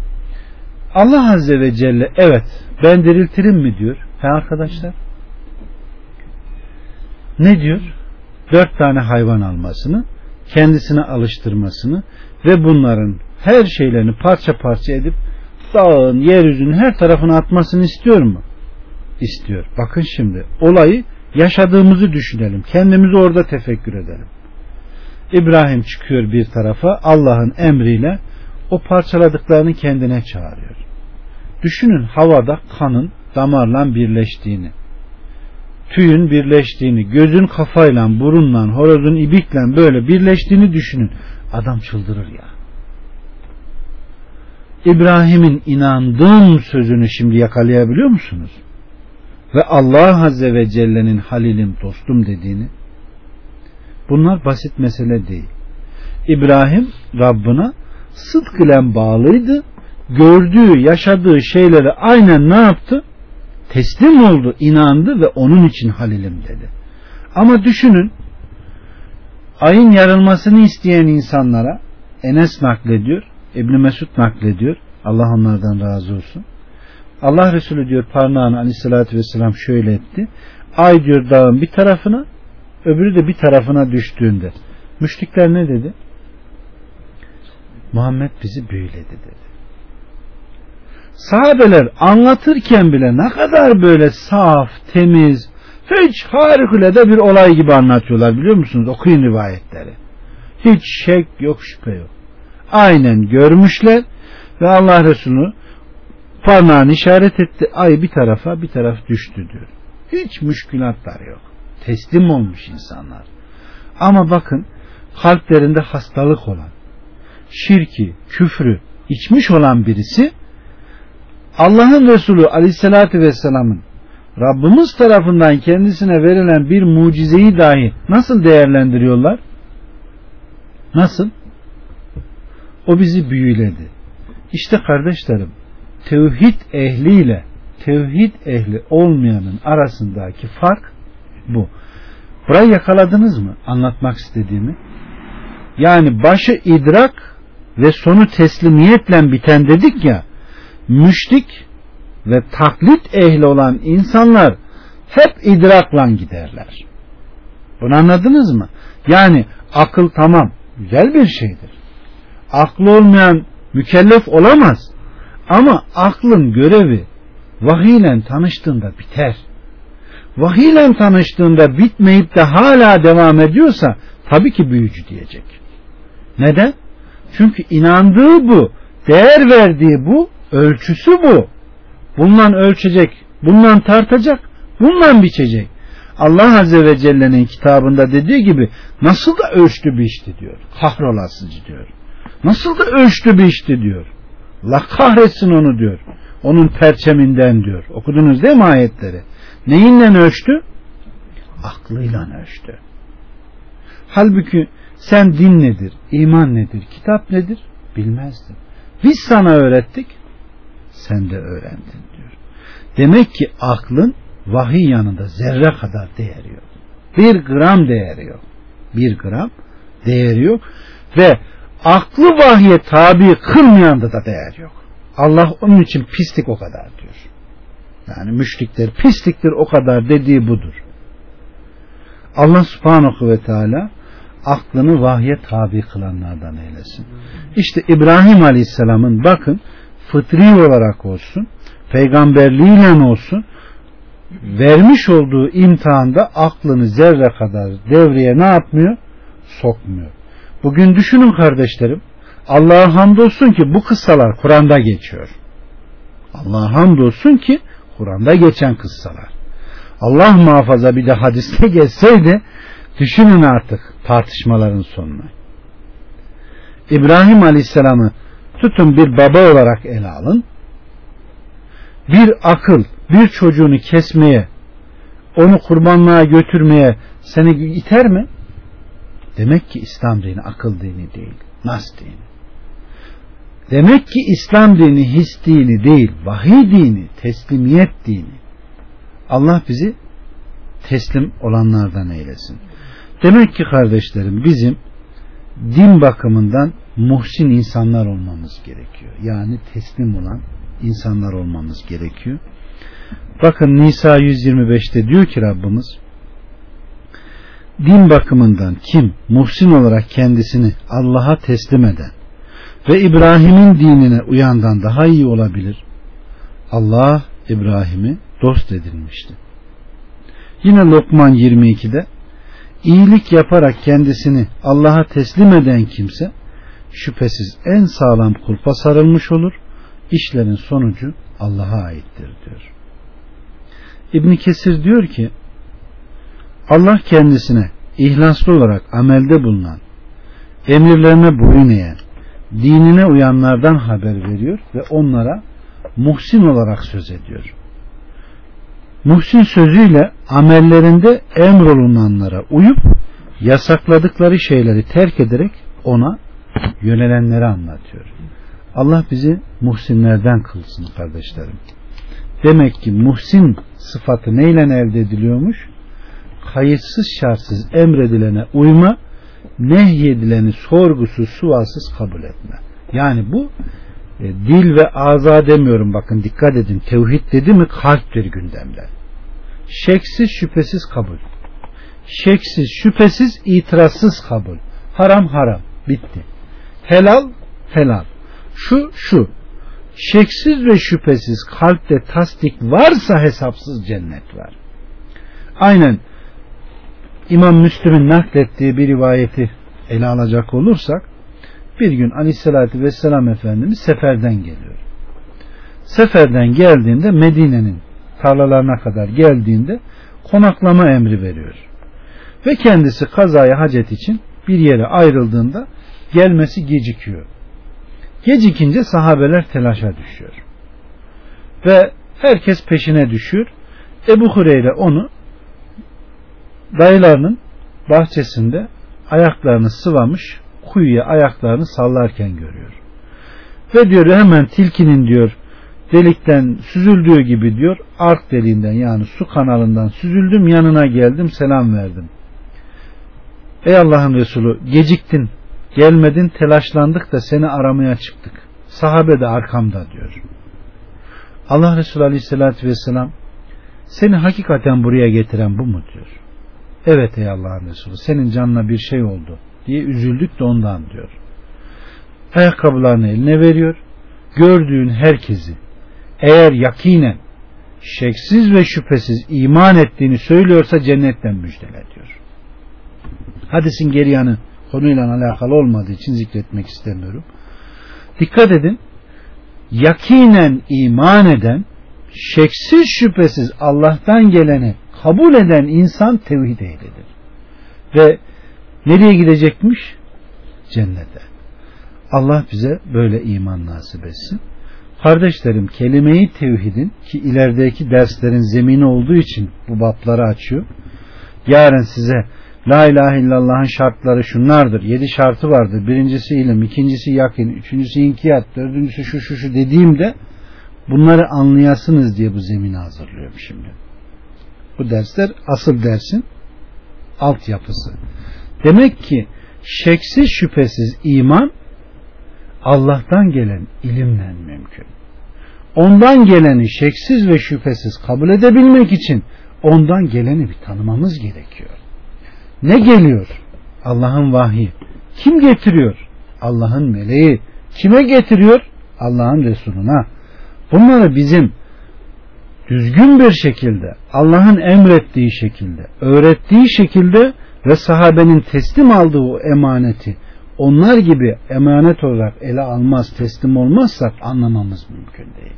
Allah Azze ve Celle evet ben diriltirim mi diyor. He arkadaşlar? Ne diyor? 4 tane hayvan almasını, kendisine alıştırmasını ve bunların her şeylerini parça parça edip dağın, yeryüzünün her tarafına atmasını istiyor mu? İstiyor. Bakın şimdi olayı yaşadığımızı düşünelim. Kendimizi orada tefekkür edelim. İbrahim çıkıyor bir tarafa, Allah'ın emriyle o parçaladıklarını kendine çağırıyor. Düşünün havada kanın damarla birleştiğini, tüyün birleştiğini, gözün kafayla, burunla, horozun ibikle böyle birleştiğini düşünün. Adam çıldırır ya. İbrahim'in inandığım sözünü şimdi yakalayabiliyor musunuz? Ve Allah Azze ve Celle'nin halilim, dostum dediğini. Bunlar basit mesele değil. İbrahim Rabbına sıdk ile bağlıydı. Gördüğü, yaşadığı şeyleri aynen ne yaptı? Teslim oldu, inandı ve onun için halilim dedi. Ama düşünün, ayın yarılmasını isteyen insanlara Enes naklediyor, İbn Mesud naklediyor. Allah onlardan razı olsun. Allah Resulü diyor parmağını Aleyhisselatü Vesselam şöyle etti. Ay diyor dağın bir tarafına, öbürü de bir tarafına düştüğünde müşrikler ne dedi? Muhammed bizi büyüledi dedi. sahabeler anlatırken bile ne kadar böyle saf, temiz, hiç harikulade bir olay gibi anlatıyorlar, biliyor musunuz? Okuyun rivayetleri. Hiç şek yok, şüphe yok. Aynen görmüşler ve Allah Resulü parmağını işaret etti. Ay bir tarafa, bir taraf düştü diyor. Hiç müşkülatlar yok. Teslim olmuş insanlar. Ama bakın, kalplerinde hastalık olan, şirki, küfrü içmiş olan birisi, Allah'ın Resulü Aleyhisselatü Vesselam'ın Rabbimiz tarafından kendisine verilen bir mucizeyi dahi nasıl değerlendiriyorlar? Nasıl? O bizi büyüledi. İşte kardeşlerim, tevhid ehliyle tevhid ehli olmayanın arasındaki fark bu. Burayı yakaladınız mı? Anlatmak istediğimi. Yani başı idrak ve sonu teslimiyetle biten dedik ya, müşrik ve taklit ehli olan insanlar hep idrakla giderler. Bunu anladınız mı? Yani akıl tamam, güzel bir şeydir. Aklı olmayan mükellef olamaz. Ama aklın görevi vahiyle tanıştığında biter. Vahiyle tanıştığında bitmeyip de hala devam ediyorsa tabii ki büyücü diyecek. Neden? Çünkü inandığı bu, değer verdiği bu, ölçüsü bu. Bundan ölçecek, bundan tartacak, bundan biçecek. Allah Azze ve Celle'nin kitabında dediği gibi nasıl da ölçtü biçti diyor. Kahrolasıcı diyor. Nasıl da ölçtü biçti diyor. Allah kahretsin onu diyor. Onun perçeminden diyor. Okudunuz değil mi ayetleri? Neyinle ölçtü? Aklıyla ölçtü. Halbuki sen din nedir, iman nedir, kitap nedir bilmezdin. Biz sana öğrettik, sen de öğrendin diyor. Demek ki aklın vahiy yanında zerre kadar değeri yok. 1 gram değeri yok. 1 gram değeri yok. Ve aklı vahye tabi kılmayanda da değer yok. Allah onun için pislik o kadar diyor. Yani müşrikler pisliktir o kadar dediği budur. Allah subhanahu ve teala aklını vahye tabi kılanlardan eylesin. İşte İbrahim Aleyhisselam'ın bakın fıtri olarak olsun, peygamberliğiyle olsun vermiş olduğu imtihanda aklını zerre kadar devreye ne yapmıyor? Sokmuyor. Bugün düşünün kardeşlerim, Allah'a hamdolsun ki bu kıssalar Kur'an'da geçiyor. Allah'a hamdolsun ki Kur'an'da geçen kıssalar. Allah muhafaza bir de hadiste geçseydi, düşünün artık tartışmaların sonuna. İbrahim Aleyhisselam'ı tutun bir baba olarak ele alın. Bir akıl, bir çocuğunu kesmeye, onu kurbanlığa götürmeye seni iter mi? Demek ki İslam dini akıl dini değil, nas dini. Demek ki İslam dini his dini değil, vahiy dini, teslimiyet dini. Allah bizi teslim olanlardan eylesin. Demek ki kardeşlerim bizim din bakımından muhsin insanlar olmamız gerekiyor. Yani teslim olan insanlar olmamız gerekiyor. Bakın Nisa 125'te diyor ki Rabbimiz, din bakımından kim muhsin olarak kendisini Allah'a teslim eden ve İbrahim'in dinine uyandan daha iyi olabilir? Allah İbrahim'i dost edinmişti. Yine Lokman 22'de iyilik yaparak kendisini Allah'a teslim eden kimse şüphesiz en sağlam kulpa sarılmış olur. İşlerin sonucu Allah'a aittir diyor. İbn Kesir diyor ki Allah kendisine ihlaslı olarak amelde bulunan, emirlerine boyun eğen, dinine uyanlardan haber veriyor ve onlara muhsin olarak söz ediyor. Muhsin sözüyle amellerinde emrolunanlara uyup yasakladıkları şeyleri terk ederek ona yönelenleri anlatıyor. Allah bizi muhsinlerden kılsın kardeşlerim. Demek ki muhsin sıfatı neyle elde ediliyormuş? Kayıtsız şartsız emredilene uyma, nehyedileni sorgusuz sualsız kabul etme. Yani bu dil ve ağza demiyorum, bakın dikkat edin, tevhid dedi mi kalptir gündemde. Şeksiz şüphesiz kabul. Şeksiz şüphesiz itirazsız kabul. Haram haram bitti. Helal helal. Şu şeksiz ve şüphesiz kalpte tasdik varsa hesapsız cennet var. Aynen İmam Müslim'in naklettiği bir rivayeti ele alacak olursak, bir gün Aleyhisselatü Vesselam Efendimiz seferden geliyor. Seferden geldiğinde Medine'nin tarlalarına kadar geldiğinde konaklama emri veriyor. Ve kendisi kazaya hacet için bir yere ayrıldığında gelmesi gecikiyor. Gecikince sahabeler telaşa düşüyor. Ve herkes peşine düşüyor. Ebu Hureyre onu dayılarının bahçesinde ayaklarını sıvamış, kuyuya ayaklarını sallarken görüyor. Ve diyor hemen tilkinin diyor delikten süzüldüğü gibi diyor ark deliğinden yani su kanalından süzüldüm, yanına geldim, selam verdim. Ey Allah'ın Resulü, geciktin, gelmedin, telaşlandık da seni aramaya çıktık. Sahabe de arkamda diyor. Allah Resulü Aleyhisselatü Vesselam, seni hakikaten buraya getiren bu mu diyor. Evet ey Allah'ın Resulü, senin canına bir şey oldu diye üzüldük de ondan diyor. Ayakkabılarını eline veriyor. Gördüğün herkesi eğer yakinen, şeksiz ve şüphesiz iman ettiğini söylüyorsa cennetten müjdele diyor. Hadisin geri yanı konuyla alakalı olmadığı için zikretmek istemiyorum. Dikkat edin. Yakinen iman eden, şeksiz şüphesiz Allah'tan geleni kabul eden insan tevhid ehlidir. Ve nereye gidecekmiş? Cennete. Allah bize böyle iman nasip etsin. Kardeşlerim, kelime-i tevhidin, ki ilerideki derslerin zemini olduğu için bu babları açıyor. Yarın size La ilahe illallah'ın şartları şunlardır. 7 şartı vardır. Birincisi ilim, ikincisi yakin, üçüncüsü inkiyat, dördüncüsü şu dediğimde bunları anlayasınız diye bu zemini hazırlıyorum şimdi. Bu dersler asıl dersin altyapısı. Demek ki şeksiz şüphesiz iman Allah'tan gelen ilimle mümkün. Ondan geleni şeksiz ve şüphesiz kabul edebilmek için ondan geleni bir tanımamız gerekiyor. Ne geliyor? Allah'ın vahyi. Kim getiriyor? Allah'ın meleği. Kime getiriyor? Allah'ın Resuluna. Bunları bizim düzgün bir şekilde, Allah'ın emrettiği şekilde, öğrettiği şekilde ve sahabenin teslim aldığı o emaneti onlar gibi emanet olarak ele almaz, teslim olmazsak anlamamız mümkün değil.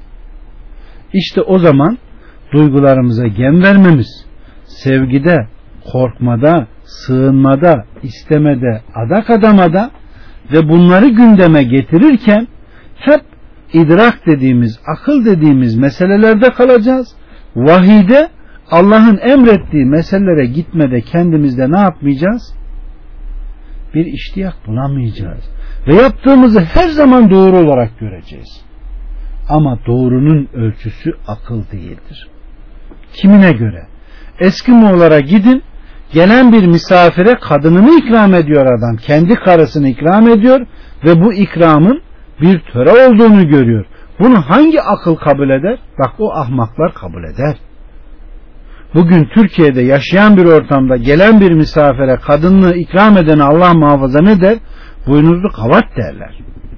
İşte o zaman duygularımıza gem vermemiz, sevgide, korkmada, sığınmada, istemede, adak adamada ve bunları gündeme getirirken hep idrak dediğimiz, akıl dediğimiz meselelerde kalacağız. Vahide Allah'ın emrettiği meselelere gitmede kendimizde ne yapmayacağız? Bir iştiyak bulamayacağız. Ve yaptığımızı her zaman doğru olarak göreceğiz. Ama doğrunun ölçüsü akıl değildir. Kimine göre? Eskimoğullara gidin, gelen bir misafire kadınını ikram ediyor adam. Kendi karısını ikram ediyor ve bu ikramın bir töre olduğunu görüyor. Bunu hangi akıl kabul eder? Bak o ahmaklar kabul eder. Bugün Türkiye'de yaşayan bir ortamda gelen bir misafire kadınını ikram edene Allah muhafaza ne der? Boynuzlu kavat derler.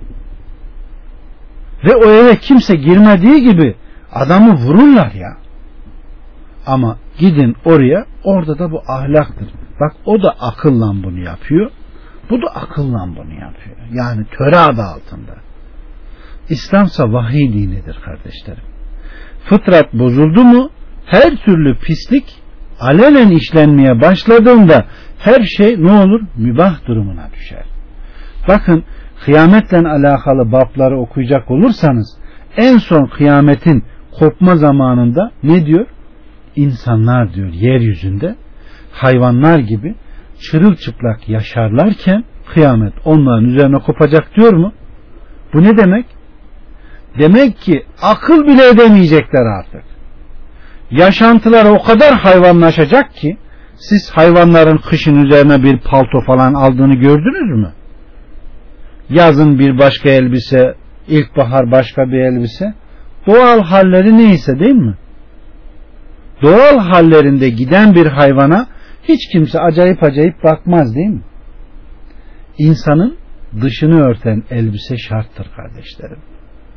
Ve o eve kimse girmediği gibi adamı vururlar ya. Ama gidin oraya, orada da bu ahlaktır. Bak o da akılla bunu yapıyor. Bu da akılla bunu yapıyor. Yani töre adı altında. İslamsa vahiy dinidir kardeşlerim. Fıtrat bozuldu mu her türlü pislik alenen işlenmeye başladığında her şey ne olur? Mübah durumuna düşer. Bakın kıyametle alakalı babları okuyacak olursanız en son kıyametin kopma zamanında ne diyor? İnsanlar diyor yeryüzünde hayvanlar gibi çırılçıplak yaşarlarken kıyamet onların üzerine kopacak diyor mu? Bu ne demek? Demek ki akıl bile edemeyecekler artık. Yaşantılar o kadar hayvanlaşacak ki siz hayvanların kışın üzerine bir palto falan aldığını gördünüz mü? Yazın bir başka elbise, ilkbahar başka bir elbise. Doğal halleri neyse değil mi? Doğal hallerinde giden bir hayvana hiç kimse acayip bakmaz değil mi? İnsanın dışını örten elbise şarttır kardeşlerim.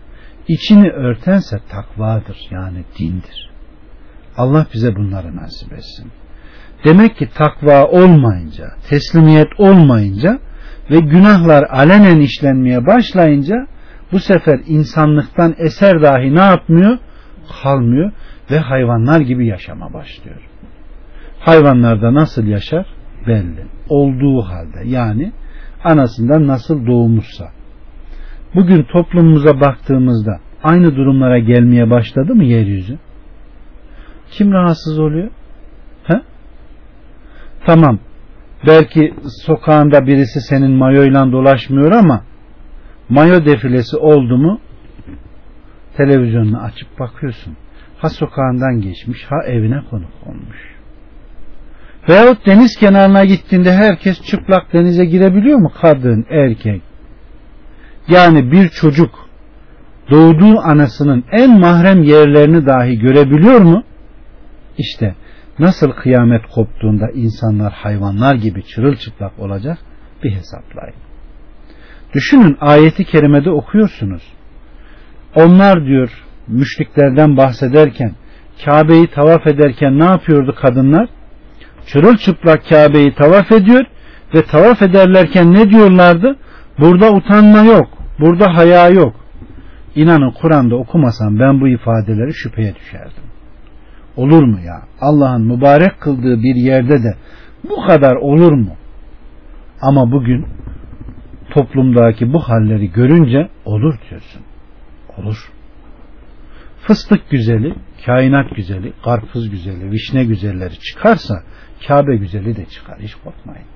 İçini örtense takvadır, yani dindir. Allah bize bunları nasip etsin. Demek ki takva olmayınca, teslimiyet olmayınca ve günahlar alenen işlenmeye başlayınca bu sefer insanlıktan eser dahi ne yapmıyor? Kalmıyor ve hayvanlar gibi yaşama başlıyor. Hayvanlarda nasıl yaşar? Belli. Olduğu halde, yani anasından nasıl doğmuşsa. Bugün toplumumuza baktığımızda aynı durumlara gelmeye başladı mı yeryüzü? Kim rahatsız oluyor? He? Tamam. Belki sokağında birisi senin mayoyla dolaşmıyor ama mayo defilesi oldu mu televizyonunu açıp bakıyorsun. Ha sokağından geçmiş, ha evine konuk olmuş. Veyahut deniz kenarına gittiğinde herkes çıplak denize girebiliyor mu? Kadın, erkek. Yani bir çocuk doğduğu anasının en mahrem yerlerini dahi görebiliyor mu? İşte nasıl kıyamet koptuğunda insanlar hayvanlar gibi çırılçıplak olacak bir hesaplayın. Düşünün, ayeti kerimede okuyorsunuz. Onlar diyor müşriklerden bahsederken, Kabe'yi tavaf ederken ne yapıyordu kadınlar? Çırılçıplak Kabe'yi tavaf ediyor ve tavaf ederlerken ne diyorlardı? Burada utanma yok, burada haya yok. İnanın Kur'an'da okumasam ben bu ifadeleri şüpheye düşerdim. Olur mu ya? Allah'ın mübarek kıldığı bir yerde de bu kadar olur mu? Ama bugün toplumdaki bu halleri görünce olur diyorsun. Olur. Fıstık güzeli, kainat güzeli, karpuz güzeli, vişne güzelleri çıkarsa Kabe güzeli de çıkar. Hiç korkmayın.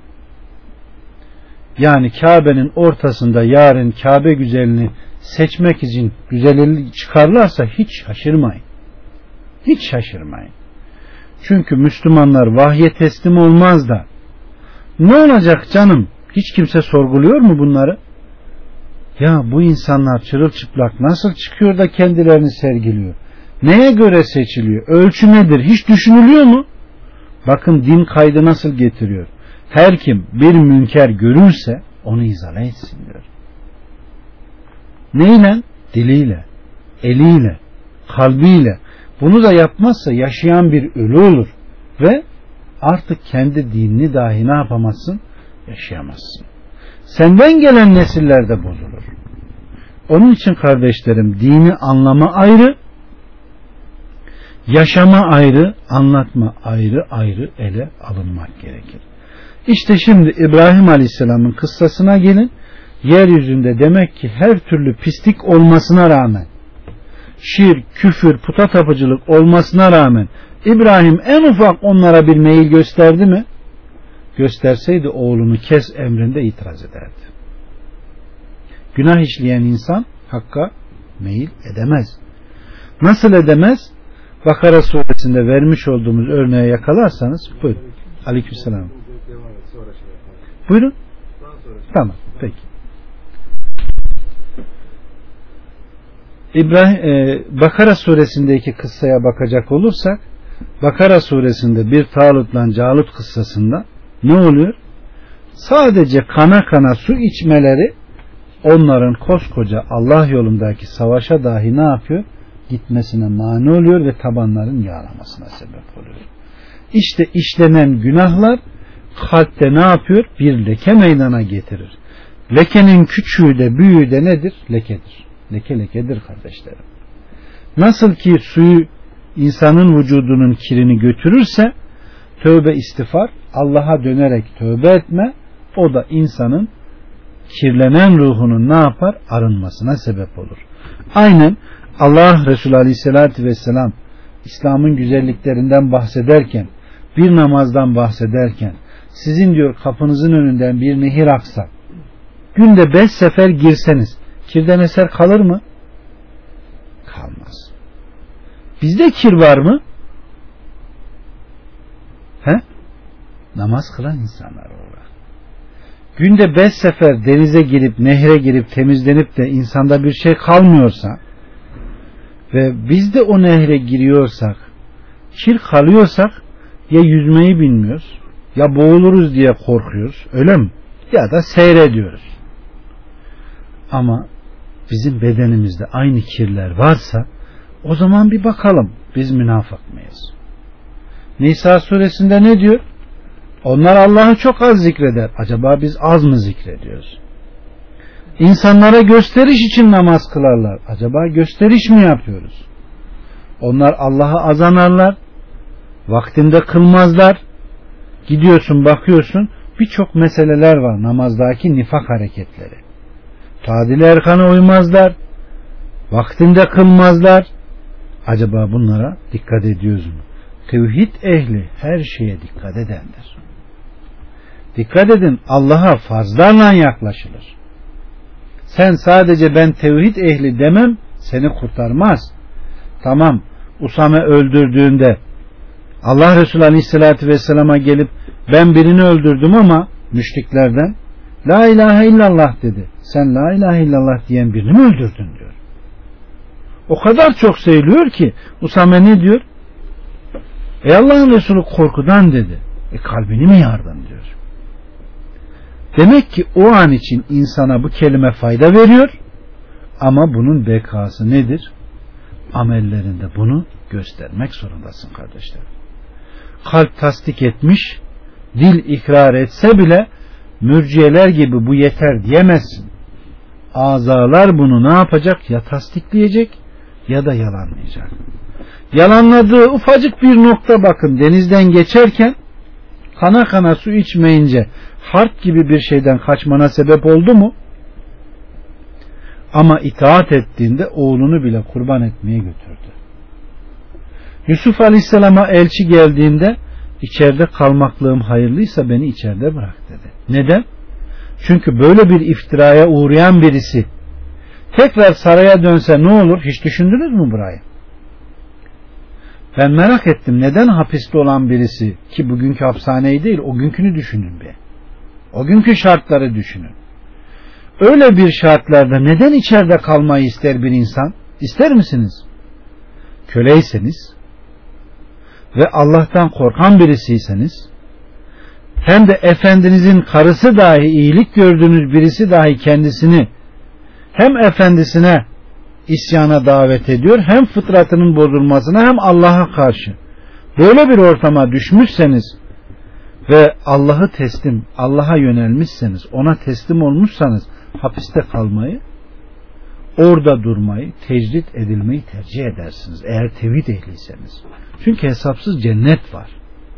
Yani Kabe'nin ortasında yarın Kabe güzelini seçmek için güzelliği çıkarlarsa hiç şaşırmayın. Hiç şaşırmayın. Çünkü Müslümanlar vahye teslim olmaz da ne olacak canım? Hiç kimse sorguluyor mu bunları? Ya bu insanlar çırılçıplak nasıl çıkıyor da kendilerini sergiliyor? Neye göre seçiliyor? Ölçü nedir? Hiç düşünülüyor mu? Bakın din kaydı nasıl getiriyor. Her kim bir münker görürse onu izale etsin diyor. Neyle? Diliyle, eliyle, kalbiyle. Bunu da yapmazsa yaşayan bir ölü olur ve artık kendi dinini dahi ne yapamazsın? Yaşayamazsın. Senden gelen nesiller de bozulur. Onun için kardeşlerim, dini anlama ayrı, yaşama ayrı, anlatma ayrı ayrı ele alınmak gerekir. İşte şimdi İbrahim Aleyhisselam'ın kıssasına gelin. Yeryüzünde demek ki her türlü pislik olmasına rağmen, şirk, küfür, puta tapıcılık olmasına rağmen İbrahim en ufak onlara bir meyil gösterdi mi? Gösterseydi oğlunu kes emrinde itiraz ederdi. Günah işleyen insan hakka meyil edemez. Nasıl edemez? Bakara suresinde vermiş olduğumuz örneğe yakalarsanız buyurun. Aleykümselam. Buyurun. Tamam. Peki. Bakara suresindeki kıssaya bakacak olursak, Bakara suresinde bir Talut'la Calut kıssasında ne oluyor? Sadece kana kana su içmeleri onların koskoca Allah yolundaki savaşa dahi ne yapıyor? Gitmesine mani oluyor ve tabanların yağlamasına sebep oluyor. İşte işlenen günahlar kalpte ne yapıyor? Bir leke meydana getirir. Lekenin küçüğü de büyüğü de nedir? Lekedir. Leke lekedir kardeşlerim. Nasıl ki suyu insanın vücudunun kirini götürürse tövbe istiğfar, Allah'a dönerek tövbe etme, o da insanın kirlenen ruhunun ne yapar? Arınmasına sebep olur. Aynen Allah Resulü Aleyhisselatü Vesselam İslam'ın güzelliklerinden bahsederken, bir namazdan bahsederken, sizin diyor kapınızın önünden bir nehir aksa, günde 5 sefer girseniz kirden eser kalır mı? Kalmaz. Bizde kir var mı? He? Namaz kılan insanlar olarak. Günde 5 sefer denize girip, nehre girip, temizlenip de insanda bir şey kalmıyorsa ve biz de o nehre giriyorsak, kir kalıyorsak ya yüzmeyi bilmiyoruz, ya boğuluruz diye korkuyoruz, öyle mi? Ya da seyrediyoruz. Ama bizim bedenimizde aynı kirler varsa o zaman bir bakalım biz münafık mıyız? Nisa suresinde ne diyor? Onlar Allah'ı çok az zikreder. Acaba biz az mı zikrediyoruz? İnsanlara gösteriş için namaz kılarlar. Acaba gösteriş mi yapıyoruz? Onlar Allah'ı az anarlar. Vaktinde kılmazlar. Gidiyorsun bakıyorsun birçok meseleler var namazdaki nifak hareketleri. Tadil erkana uymazlar. Vaktinde kılmazlar. Acaba bunlara dikkat ediyoruz mu? Tevhid ehli her şeye dikkat edendir. Dikkat edin, Allah'a farzlarla yaklaşılır. Sen sadece ben tevhid ehli demem seni kurtarmaz. Tamam, Usame öldürdüğünde Allah Resulü Aleyhisselatü Vesselam'a gelip ben birini öldürdüm ama müşriklerden La ilahe illallah dedi. Sen la ilahe illallah diyen birini mi öldürdün diyor. O kadar çok seviliyor ki Usame ne diyor? Ey Allah'ın Resulü korkudan dedi. Kalbini mi yardın diyor. Demek ki o an için insana bu kelime fayda veriyor ama bunun bekası nedir? Amellerinde bunu göstermek zorundasın kardeşler. Kalp tasdik etmiş, dil ikrar etse bile mürciyeler gibi bu yeter diyemezsin. Azalar bunu ne yapacak? Ya tasdikleyecek ya da yalanlayacak. Yalanladığı ufacık bir nokta bakın denizden geçerken kana kana su içmeyince harp gibi bir şeyden kaçmana sebep oldu mu? Ama itaat ettiğinde oğlunu bile kurban etmeye götürdü. Yusuf Aleyhisselam'a elçi geldiğinde içeride kalmaklığım hayırlıysa beni içeride bırak dedi. Neden? Çünkü böyle bir iftiraya uğrayan birisi tekrar saraya dönse ne olur? Hiç düşündünüz mü burayı? Ben merak ettim. Neden hapiste olan birisi ki bugünkü hapishaneyi değil o günkünü düşünün be. O günkü şartları düşünün. Öyle bir şartlarda neden içeride kalmayı ister bir insan? İster misiniz? Köleyseniz ve Allah'tan korkan birisiyseniz hem de efendinizin karısı dahi iyilik gördüğünüz birisi dahi kendisini hem efendisine isyana davet ediyor hem fıtratının bozulmasına hem Allah'a karşı böyle bir ortama düşmüşseniz ve Allah'a yönelmişseniz ona teslim olmuşsanız hapiste kalmayı orada durmayı tecrit edilmeyi tercih edersiniz eğer tevhid ehliyseniz. Çünkü hesapsız cennet var.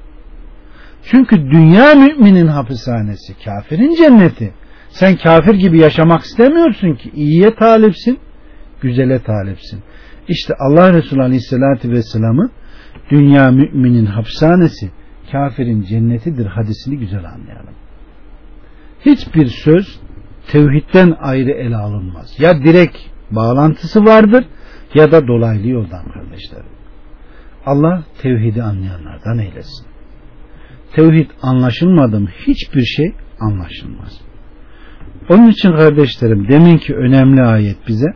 Çünkü dünya müminin hapishanesi, kafirin cenneti. Sen kafir gibi yaşamak istemiyorsun ki iyiye talipsin, güzele talipsin. İşte Allah Resulü Aleyhisselatü Vesselam'ın dünya müminin hapishanesi, kafirin cennetidir hadisini güzel anlayalım. Hiçbir söz tevhidden ayrı ele alınmaz. Ya direkt bağlantısı vardır ya da dolaylı yoldan kardeşlerim. Allah tevhidi anlayanlardan eylesin. Tevhid anlaşılmadı mı hiçbir şey anlaşılmaz. Onun için kardeşlerim deminki önemli ayet bize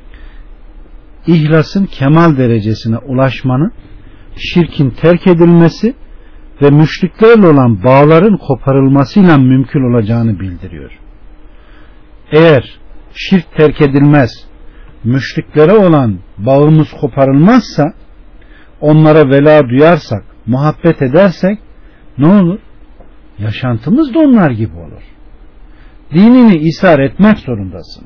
ihlasın kemal derecesine ulaşmanın, şirkin terk edilmesi ve müşriklerle olan bağların koparılmasıyla mümkün olacağını bildiriyor. Eğer şirk terk edilmez, müşriklere olan bağımız koparılmazsa, onlara vela duyarsak, muhabbet edersek ne olur? Yaşantımız da onlar gibi olur. Dinini ishar etmek zorundasın.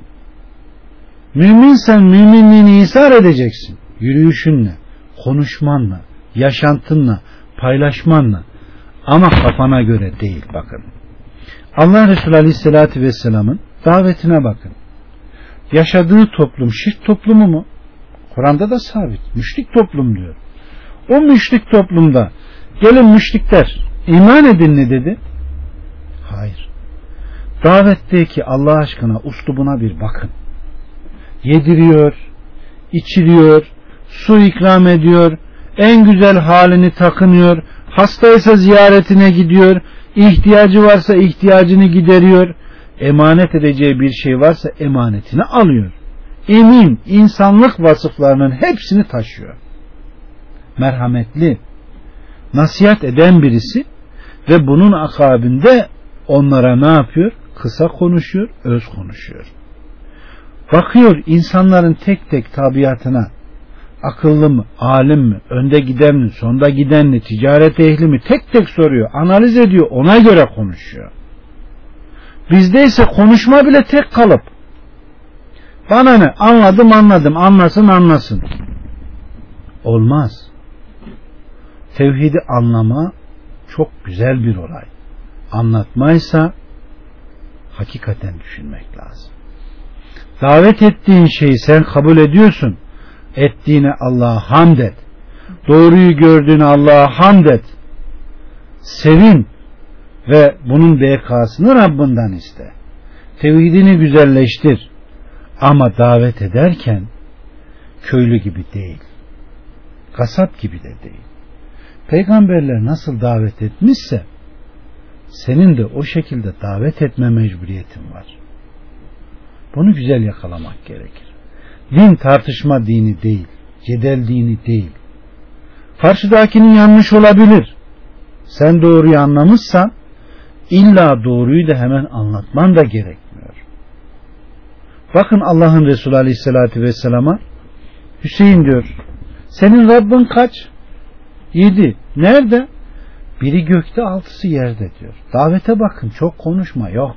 Müminsen müminliğini ishar edeceksin. Yürüyüşünle, konuşmanla, yaşantınla, paylaşmanla ama kafana göre değil bakın. Allah Resulü Aleyhisselatü Vesselam'ın davetine bakın. Yaşadığı toplum şirk toplumu mu? Kur'an'da da sabit. Müşrik toplum diyor. O müşrik toplumda gelin müşrikler iman edin ne dedi? Hayır. Davetteki Allah aşkına uslubuna bir bakın. Yediriyor, içiriyor, su ikram ediyor, en güzel halini takınıyor, hastaysa ziyaretine gidiyor, ihtiyacı varsa ihtiyacını gideriyor, emanet edeceği bir şey varsa emanetini alıyor. Emin, insanlık vasıflarının hepsini taşıyor. Merhametli, nasihat eden birisi ve bunun akabinde onlara ne yapıyor? Kısa konuşuyor, öz konuşuyor. Bakıyor insanların tek tek tabiatına, akıllı mı, alim mi, önde giden mi, sonda giden mi, ticaret ehli mi, tek tek soruyor, analiz ediyor, ona göre konuşuyor. Bizde ise konuşma bile tek kalıp, bana ne, anladım, anlasın. Olmaz. Tevhidi anlama çok güzel bir olay. Anlatmaysa hakikaten düşünmek lazım. Davet ettiğin şeyi sen kabul ediyorsun. Ettiğine Allah'a hamd et. Doğruyu gördüğüne Allah'a hamd et. Sevin ve bunun bekasını Rabbinden iste. Tevhidini güzelleştir. Ama davet ederken köylü gibi değil. Kasap gibi de değil. Peygamberler nasıl davet etmişse senin de o şekilde davet etme mecburiyetin var. Bunu güzel yakalamak gerekir. Din tartışma dini değil, cedel dini değil. Karşıdakinin yanlış olabilir. Sen doğruyu anlamışsan illa doğruyu da hemen anlatman da gerekmiyor. Bakın Allah'ın Resulü Aleyhisselatü Vesselam'a, Hüseyin diyor, senin Rabbin kaç? 7. Nerede? Biri gökte, 6'sı yerde diyor. Davete bakın, çok konuşma yok.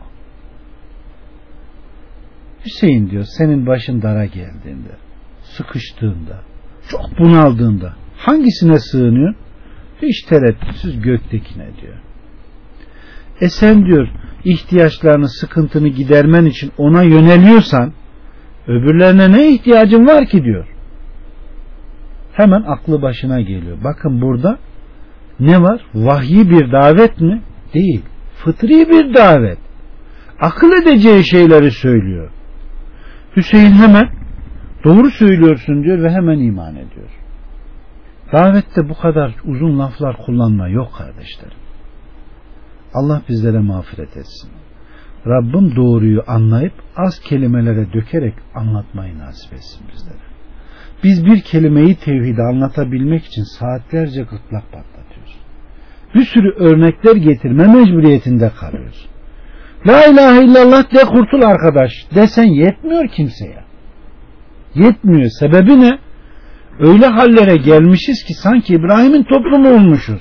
Hüseyin diyor, senin başın dara geldiğinde, sıkıştığında, çok bunaldığında hangisine sığınıyor? Hiç tereddütsüz göktekine diyor. Sen diyor ihtiyaçlarını, sıkıntını gidermen için ona yöneliyorsan öbürlerine ne ihtiyacın var ki diyor. Hemen aklı başına geliyor. Bakın burada ne var? Vahyi bir davet mi? Değil. Fıtri bir davet. Akıl edeceği şeyleri söylüyor. Hüseyin hemen doğru söylüyorsun diyor ve hemen iman ediyor. Davette bu kadar uzun laflar kullanma yok kardeşlerim. Allah bizlere mağfiret etsin. Rabbim doğruyu anlayıp az kelimelere dökerek anlatmayı nasip etsin bizlere. Biz bir kelimeyi tevhidi anlatabilmek için saatlerce gırtlak patlatıyoruz. Bir sürü örnekler getirme mecburiyetinde kalıyoruz. La ilahe illallah de kurtul arkadaş desen yetmiyor kimseye. Yetmiyor. Sebebi ne? Öyle hallere gelmişiz ki sanki İbrahim'in toplumu olmuşuz.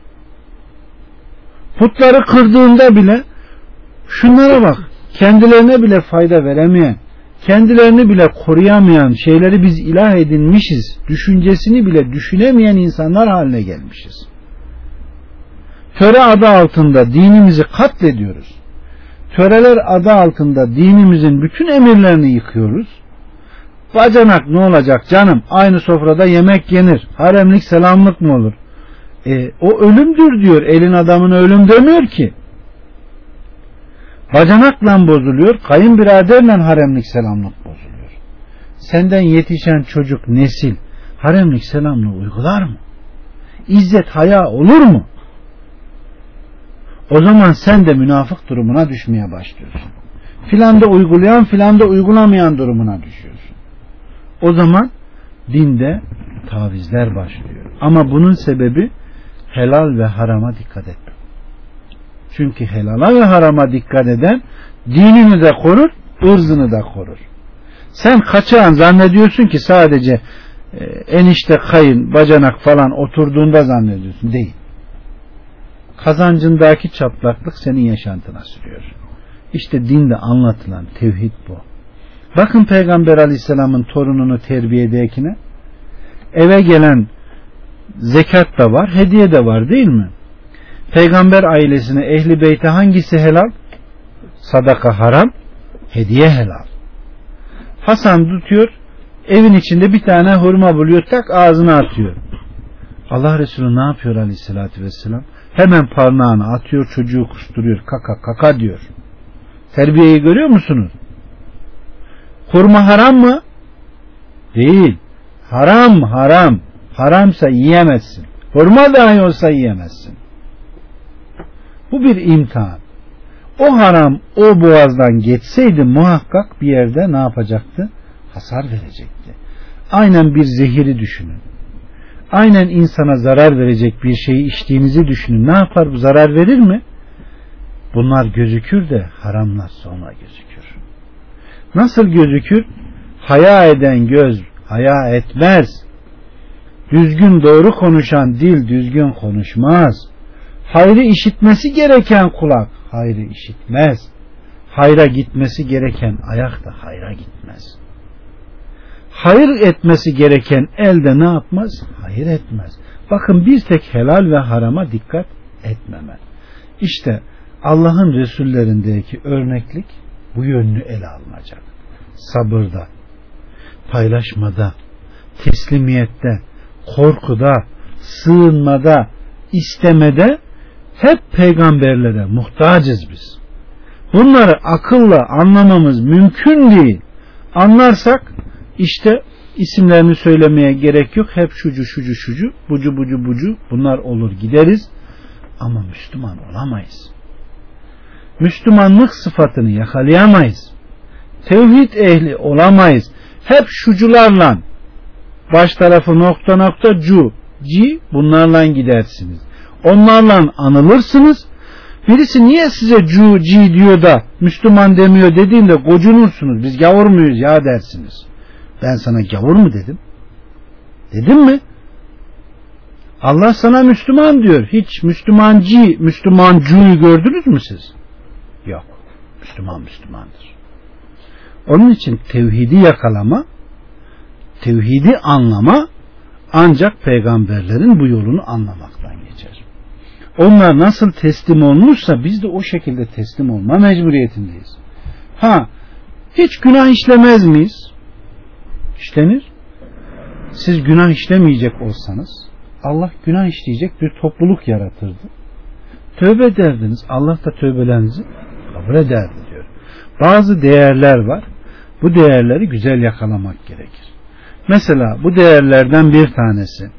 Putları kırdığında bile şunlara bak, kendilerine bile fayda veremeyen, kendilerini bile koruyamayan şeyleri biz ilah edinmişiz, düşüncesini bile düşünemeyen insanlar haline gelmişiz. Töre adı altında dinimizi katlediyoruz. Töreler adı altında dinimizin bütün emirlerini yıkıyoruz. Bacanak ne olacak canım? Aynı sofrada yemek yenir. Haremlik selamlık mı olur? O ölümdür diyor. Elin adamına ölüm demiyor ki. Bacanakla bozuluyor. Kayınbiraderle haremlik selamlık bozuluyor. Senden yetişen çocuk nesil haremlik selamlığı uygular mı? İzzet haya olur mu? O zaman sen de münafık durumuna düşmeye başlıyorsun. Filanda uygulayan filanda uygulamayan durumuna düşüyorsun. O zaman dinde tavizler başlıyor. Ama bunun sebebi helal ve harama dikkat etmek. Çünkü helala ve harama dikkat eden dinini de korur, ırzını da korur. Sen kaçağın zannediyorsun ki sadece enişte, kayın, bacanak falan oturduğunda zannediyorsun. Değil. Kazancındaki çatlaklık senin yaşantına sürüyor. İşte dinde anlatılan tevhid bu. Bakın Peygamber Aleyhisselam'ın torununu terbiye ederken eve gelen zekat da var, hediye de var değil mi? Peygamber ailesine, ehli beyte hangisi helal? Sadaka haram, hediye helal. Hasan tutuyor, evin içinde bir tane hurma buluyor, tak ağzına atıyor. Allah Resulü ne yapıyor Aleyhisselatü Vesselam? Hemen parmağını atıyor, çocuğu kusturuyor, kaka kaka diyor. Terbiyeyi görüyor musunuz? Hurma haram mı? Değil. Haram, haram. Haramsa yiyemezsin. Hurma dahi olsa yiyemezsin. Bu bir imtihan. O haram o boğazdan geçseydi muhakkak bir yerde ne yapacaktı? Hasar verecekti. Aynen bir zehiri düşünün. Aynen insana zarar verecek bir şeyi içtiğinizi düşünün. Ne yapar bu? Zarar verir mi? Bunlar gözükür de haramlar sonra gözükür. Nasıl gözükür? Haya eden göz haya etmez. Düzgün doğru konuşan dil düzgün konuşmaz. Hayrı işitmesi gereken kulak hayrı işitmez. Hayra gitmesi gereken ayak da hayra gitmez. Hayır etmesi gereken el de ne yapmaz? Hayır etmez. Bakın bir tek helal ve harama dikkat etmeme. İşte Allah'ın Resullerindeki örneklik bu yönlü ele alınacak. Sabırda, paylaşmada, teslimiyette, korkuda, sığınmada, istemede hep peygamberlere muhtacız biz. Bunları akılla anlamamız mümkün değil. Anlarsak işte isimlerini söylemeye gerek yok. Hep şucu bucu bunlar olur gideriz. Ama Müslüman olamayız. Müslümanlık sıfatını yakalayamayız. Tevhid ehli olamayız. Hep şucularla baş tarafı nokta ci bunlarla gidersiniz. Onlarla anılırsınız. Birisi niye size ci diyor da Müslüman demiyor dediğinde gocunursunuz. Biz gavur muyuz ya dersiniz. Ben sana gavur mu dedim? Dedim mi? Allah sana Müslüman diyor. Hiç Müslümancuyu gördünüz mü siz? Yok. Müslümandır. Onun için tevhidi yakalama, tevhidi anlama ancak peygamberlerin bu yolunu anlamaktan geçer. Onlar nasıl teslim olmuşsa biz de o şekilde teslim olma mecburiyetindeyiz. Hiç günah işlemez miyiz? İşlenir. Siz günah işlemeyecek olsanız Allah günah işleyecek bir topluluk yaratırdı. Tövbe ederdiniz. Allah da tövbelerinizi kabul ederdi diyor. Bazı değerler var. Bu değerleri güzel yakalamak gerekir. Mesela bu değerlerden bir tanesi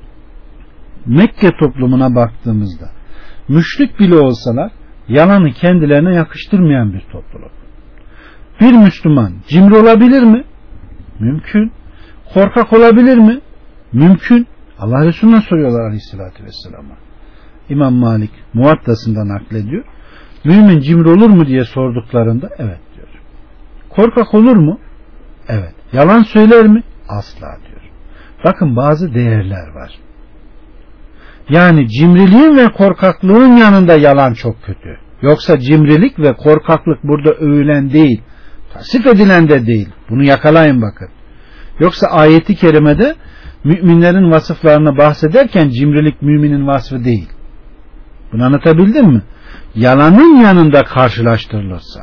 Mekke toplumuna baktığımızda müşrik bile olsalar yalanı kendilerine yakıştırmayan bir topluluk. Bir Müslüman cimri olabilir mi? Mümkün. Korkak olabilir mi? Mümkün. Allah Resulü'ne soruyorlar Aleyhisselatü Vesselam'a. İmam Malik Muvattası'nda naklediyor. Mümin cimri olur mu diye sorduklarında evet diyor. Korkak olur mu? Evet. Yalan söyler mi? Asla diyor. Bakın bazı değerler var. Yani cimriliğin ve korkaklığın yanında yalan çok kötü. Yoksa cimrilik ve korkaklık burada övülen değil. Tasvip edilen de değil. Bunu yakalayın bakın. Yoksa ayeti kerimede müminlerin vasıflarını bahsederken cimrilik müminin vasfı değil. Bunu anlatabildim mi? Yalanın yanında karşılaştırılırsa.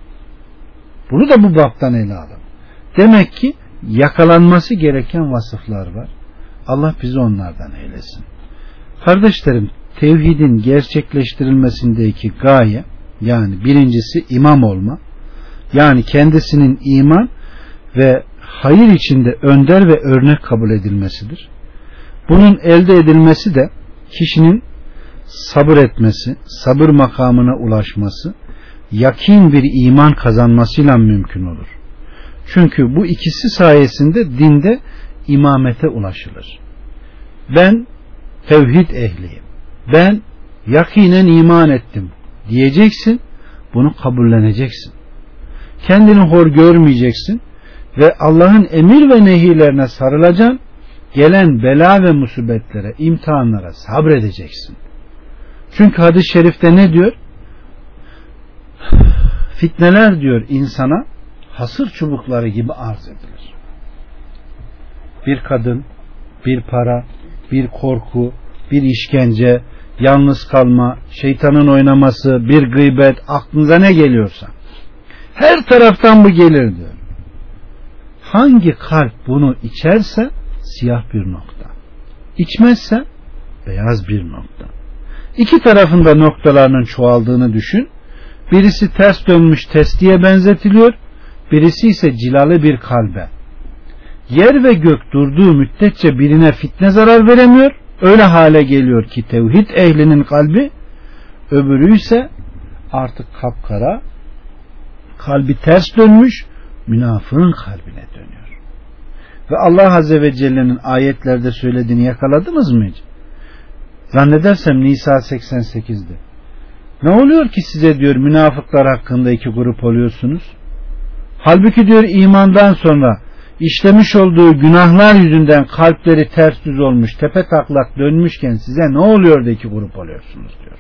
Bunu da bu baptan ele alın. Demek ki yakalanması gereken vasıflar var. Allah bizi onlardan eylesin. Kardeşlerim, tevhidin gerçekleştirilmesindeki gaye, yani birincisi imam olma, yani kendisinin iman ve hayır içinde önder ve örnek kabul edilmesidir. Bunun elde edilmesi de kişinin sabır etmesi, sabır makamına ulaşması, yakin bir iman kazanmasıyla mümkün olur. Çünkü bu ikisi sayesinde dinde imamete ulaşılır. Ben tevhid ehliyim, ben yakinen iman ettim diyeceksin, bunu kabulleneceksin. Kendini hor görmeyeceksin ve Allah'ın emir ve nehirlerine sarılacaksın, gelen bela ve musibetlere, imtihanlara sabredeceksin. Çünkü hadis-i şerifte ne diyor? Fitneler diyor insana hasır çubukları gibi arz edilir. Bir kadın, bir para, bir korku, bir işkence, yalnız kalma, şeytanın oynaması, bir gıybet, aklınıza ne geliyorsa. Her taraftan bu gelir diyor. Hangi kalp bunu içerse siyah bir nokta. İçmezse beyaz bir nokta. İki tarafında noktalarının çoğaldığını düşün. Birisi ters dönmüş testiye benzetiliyor. Birisi ise cilalı bir kalbe. Yer ve gök durduğu müddetçe birine fitne zarar veremiyor. Öyle hale geliyor ki tevhid ehlinin kalbi, öbürü ise artık kapkara, kalbi ters dönmüş, münafığın kalbine dönüyor. Ve Allah Azze ve Celle'nin ayetlerde söylediğini yakaladınız mı hiç? Zannedersem Nisa 88'de. Ne oluyor ki size diyor münafıklar hakkında iki grup oluyorsunuz? Halbuki diyor imandan sonra işlemiş olduğu günahlar yüzünden kalpleri ters düz olmuş, tepe taklak dönmüşken size ne oluyor da iki grup oluyorsunuz diyor.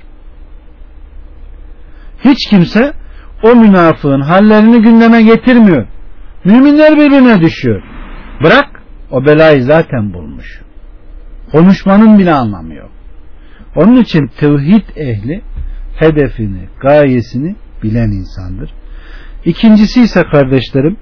Hiç kimse o münafığın hallerini gündeme getirmiyor. Müminler birbirine düşüyor. Bırak, o belayı zaten bulmuş. Konuşmanın bile anlamı yok. Onun için tevhid ehli hedefini, gayesini bilen insandır. İkincisi ise kardeşlerim,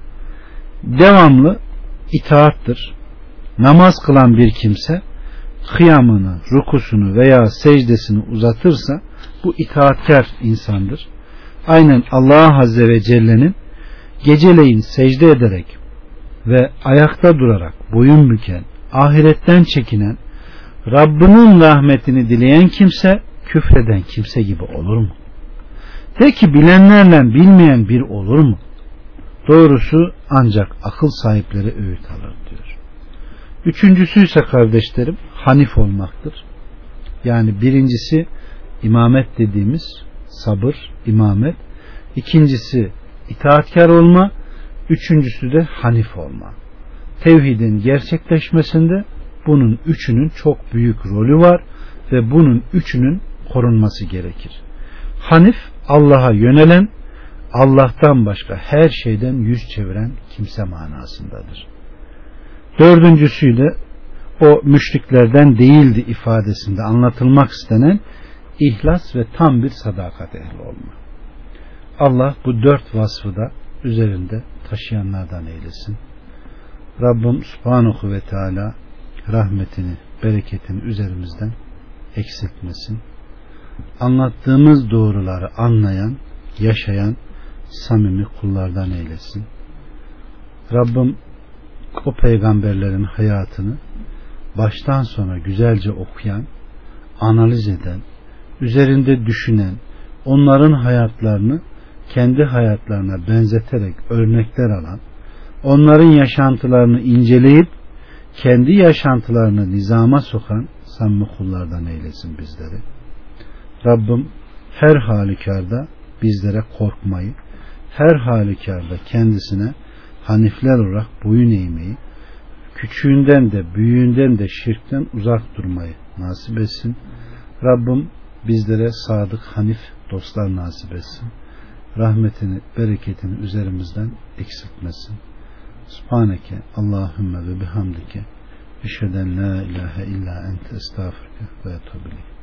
devamlı itaattır. Namaz kılan bir kimse kıyamını, rukusunu veya secdesini uzatırsa bu itaatkar insandır. Aynen Allah Azze ve Celle'nin geceleyin secde ederek ve ayakta durarak boyun büken, ahiretten çekinen, Rabbinin rahmetini dileyen kimse küfreden kimse gibi olur mu? De ki bilenlerle bilmeyen bir olur mu? Doğrusu ancak akıl sahipleri öğüt alır diyor. Üçüncüsü ise kardeşlerim hanif olmaktır. Yani birincisi imamet dediğimiz sabır, imamet. İkincisi itaatkar olma. Üçüncüsü de hanif olma. Tevhidin gerçekleşmesinde bunun üçünün çok büyük rolü var ve bunun üçünün korunması gerekir. Hanif, Allah'a yönelen, Allah'tan başka her şeyden yüz çeviren kimse manasındadır. Dördüncüsü de o müşriklerden değildi ifadesinde anlatılmak istenen ihlas ve tam bir sadakat ehli olma. Allah bu dört vasfı da üzerinde taşıyanlardan eylesin. Rabbim Subhanahu ve Teala rahmetini, bereketini üzerimizden eksiltmesin. Anlattığımız doğruları anlayan, yaşayan samimi kullardan eylesin. Rabbim o peygamberlerin hayatını baştan sona güzelce okuyan, analiz eden, üzerinde düşünen, onların hayatlarını kendi hayatlarına benzeterek örnekler alan, onların yaşantılarını inceleyip kendi yaşantılarını nizama sokan samimi kullardan eylesin bizleri. Rabbim her halükarda bizlere korkmayı, her halükarda kendisine hanifler olarak boyun eğmeyi, küçüğünden de büyüğünden de şirkten uzak durmayı nasip etsin. Rabbim bizlere sadık hanif dostlar nasip etsin. Rahmetini, bereketini üzerimizden eksiltmesin. Subhaneke Allahümme ve bihamdike eşheden la ilahe illa ente estağfurke ve etûbü ileyk.